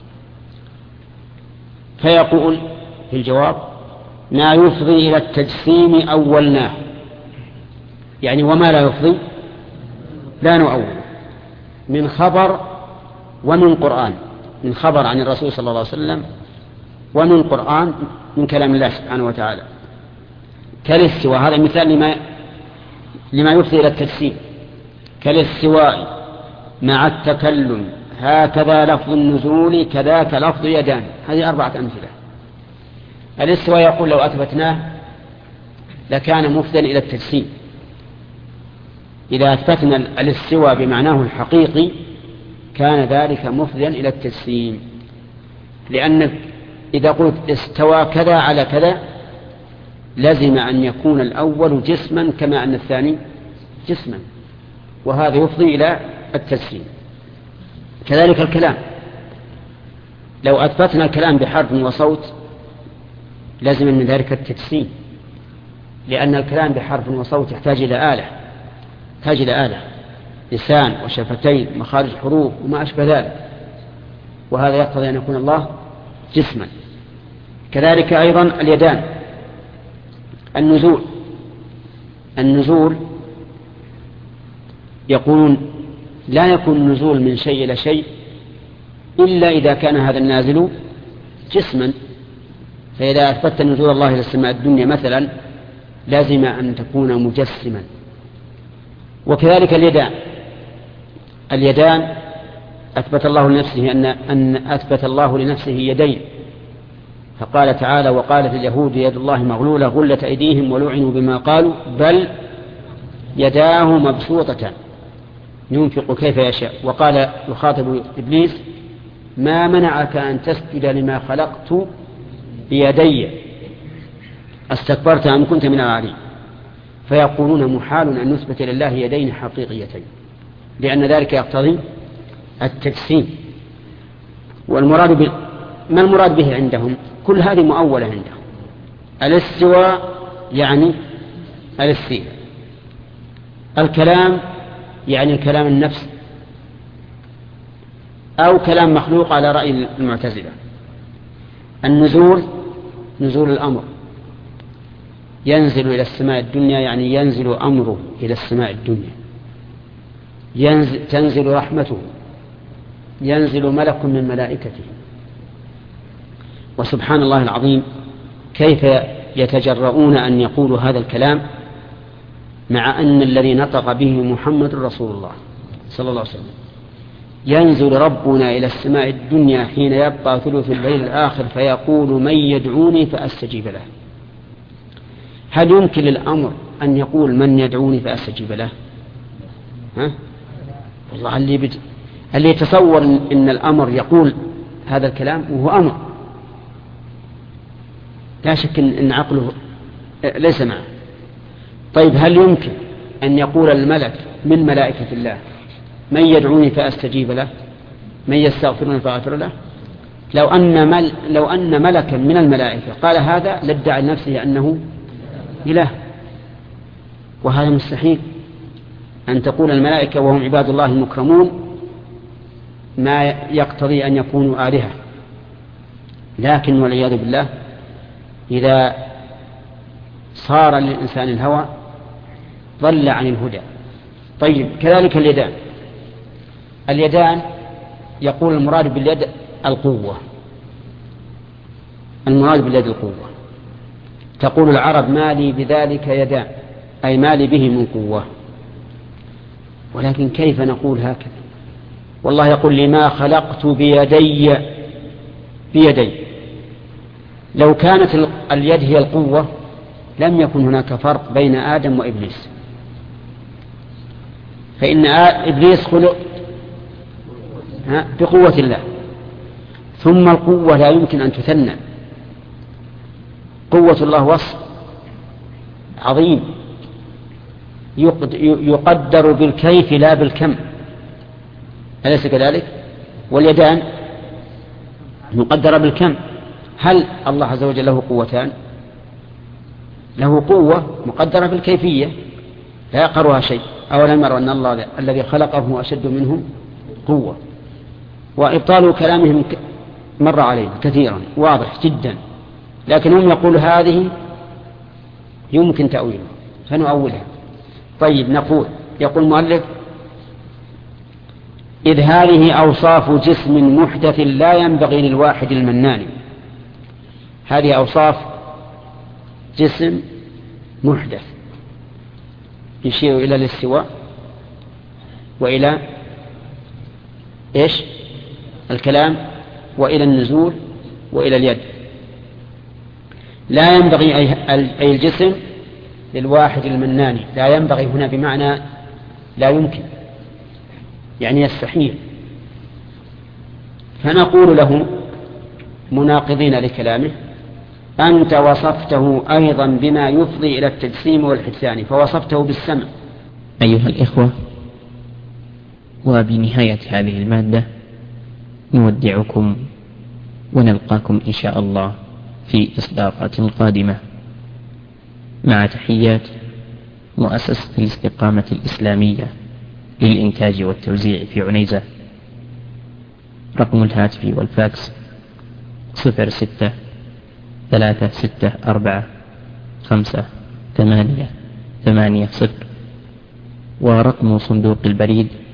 فيقول في الجواب ما يفضي إلى التجسيم أولناه، يعني وما لا يفضي لا نؤول، من خبر ومن قرآن، من خبر عن الرسول صلى الله عليه وسلم ومن قرآن من كلام الله سبحانه وتعالى. كالاستواء هذا مثال لما يفضي إلى التجسيم، كالاستواء مع التكلم هكذا لفظ النزول كذاك لفظ يدان. هذه 4 أمثلة. الاستواء يقول لو أثبتناه لكان مفضيا إلى التجسيم. إذا أثبتنا الاستواء بمعناه الحقيقي كان ذلك مفضيا إلى التجسيم، لأن إذا قلت استوى كذا على كذا لازم أن يكون الأول جسما كما أن الثاني جسما، وهذا يفضي إلى التجسيم. كذلك الكلام، لو أثبتنا الكلام بحرف وصوت لازم من ذلك التجسيم، لأن الكلام بحرف وصوت يحتاج إلى آلة، لسان وشفتين مخارج حروف وما أشبه ذلك، وهذا يقتضي أن يكون الله جسما. كذلك أيضا اليدان. النزول يقولون لا يكون النزول من شيء إلى شيء إلا إذا كان هذا النازل جسما، فإذا أثبت نزول الله إلى السماء الدنيا مثلا لازم أن تكون مجسما. وكذلك اليدان أثبت الله لنفسه أن أثبت الله لنفسه يدين، فقال تعالى وقالت اليهود يد الله مغلولة غلت أيديهم ولعنوا بما قالوا بل يداه مبسوطتان ينفق كيف يشاء. وقال يخاطب إبليس ما منعك أن تسجد لما خلقت بيدي استكبرت أم كنت من العالين. فيقولون محال أن نثبت لله يدين حقيقيتين، لأن ذلك يقتضي التجسيم. والمراد ما المراد به عندهم؟ كل هذه مؤولة عندهم. الاستواء يعني الاستيلاء، الكلام يعني الكلام النفس أو كلام مخلوق على رأي المعتزلة. النزول نزول الأمر، ينزل إلى السماء الدنيا يعني ينزل أمره إلى السماء الدنيا، تنزل رحمته، ينزل ملك من ملائكته. وسبحان الله العظيم كيف يتجرؤون أن يقولوا هذا الكلام مع أن الذي نطق به محمد رسول الله صلى الله عليه وسلم. ينزل ربنا إلى السماء الدنيا حين يبقى ثلث الليل الآخر فيقول من يدعوني فأستجيب له. هل يمكن للأمر أن يقول من يدعوني فأستجيب له؟ والله اللي يتصور إن الأمر يقول هذا الكلام وهو أمر لا شك إن عقله ليس معه. طيب هل يمكن أن يقول الملك من ملائكة الله من يدعوني فأستجيب له، من يستغفرني فأغفر له؟ لو أن ملكا من الملائكة قال هذا لادعى نفسه أنه إله، وهذا مستحيل. أن تقول الملائكة وهم عباد الله المكرمون ما يقتضي أن يكونوا آلهة، لكن والعياذ بالله إذا صار للإنسان الهوى ضل عن الهدى. طيب كذلك اليدان يقول المراد باليد القوة، المراد باليد القوة. تقول العرب ما لي بذلك يدان، أي ما لي به من قوة. ولكن كيف نقول هكذا؟ والله يقول لما خلقت بيدي. لو كانت اليد هي القوة لم يكن هناك فرق بين آدم وإبليس، فإن إبليس خلق بقوة الله، ثم القوة لا يمكن أن تثنى. قوة الله وصف عظيم يقدر بالكيف لا بالكم، أليس كذلك؟ واليدان مقدرة بالكم. هل الله عز وجل له قوتان؟ له قوة مقدرة بالكيفية لا يقرها شيء. أولم يروا أن الله الذي خلقهم أشد منهم قوة. وإبطال كلامهم مر علينا كثيرا واضح جدا، لكن هم يقول هذه يمكن تأويلها فنؤولها. طيب يقول المؤلف إذ هذه أوصاف جسم محدث لا ينبغي للواحد المنان. هذه أوصاف جسم محدث يشير إلى الاستواء وإلى الكلام وإلى النزول وإلى اليد. لا ينبغي أي الجسم للواحد المنان. لا ينبغي هنا بمعنى لا يمكن، يعني يستحيل. فنقول له مناقضين لكلامه أنت وصفته أيضا بما يفضي إلى التجسيم والحدثان، فوصفته بالسمع. أيها الإخوة، وبنهاية هذه المادة نودعكم ونلقاكم إن شاء الله في إصدارات قادمة، مع تحيات مؤسسة الاستقامة الإسلامية للإنتاج والتوزيع في عنيزة. رقم الهاتف والفاكس 06-364-5-8-8-0، ورقم صندوق البريد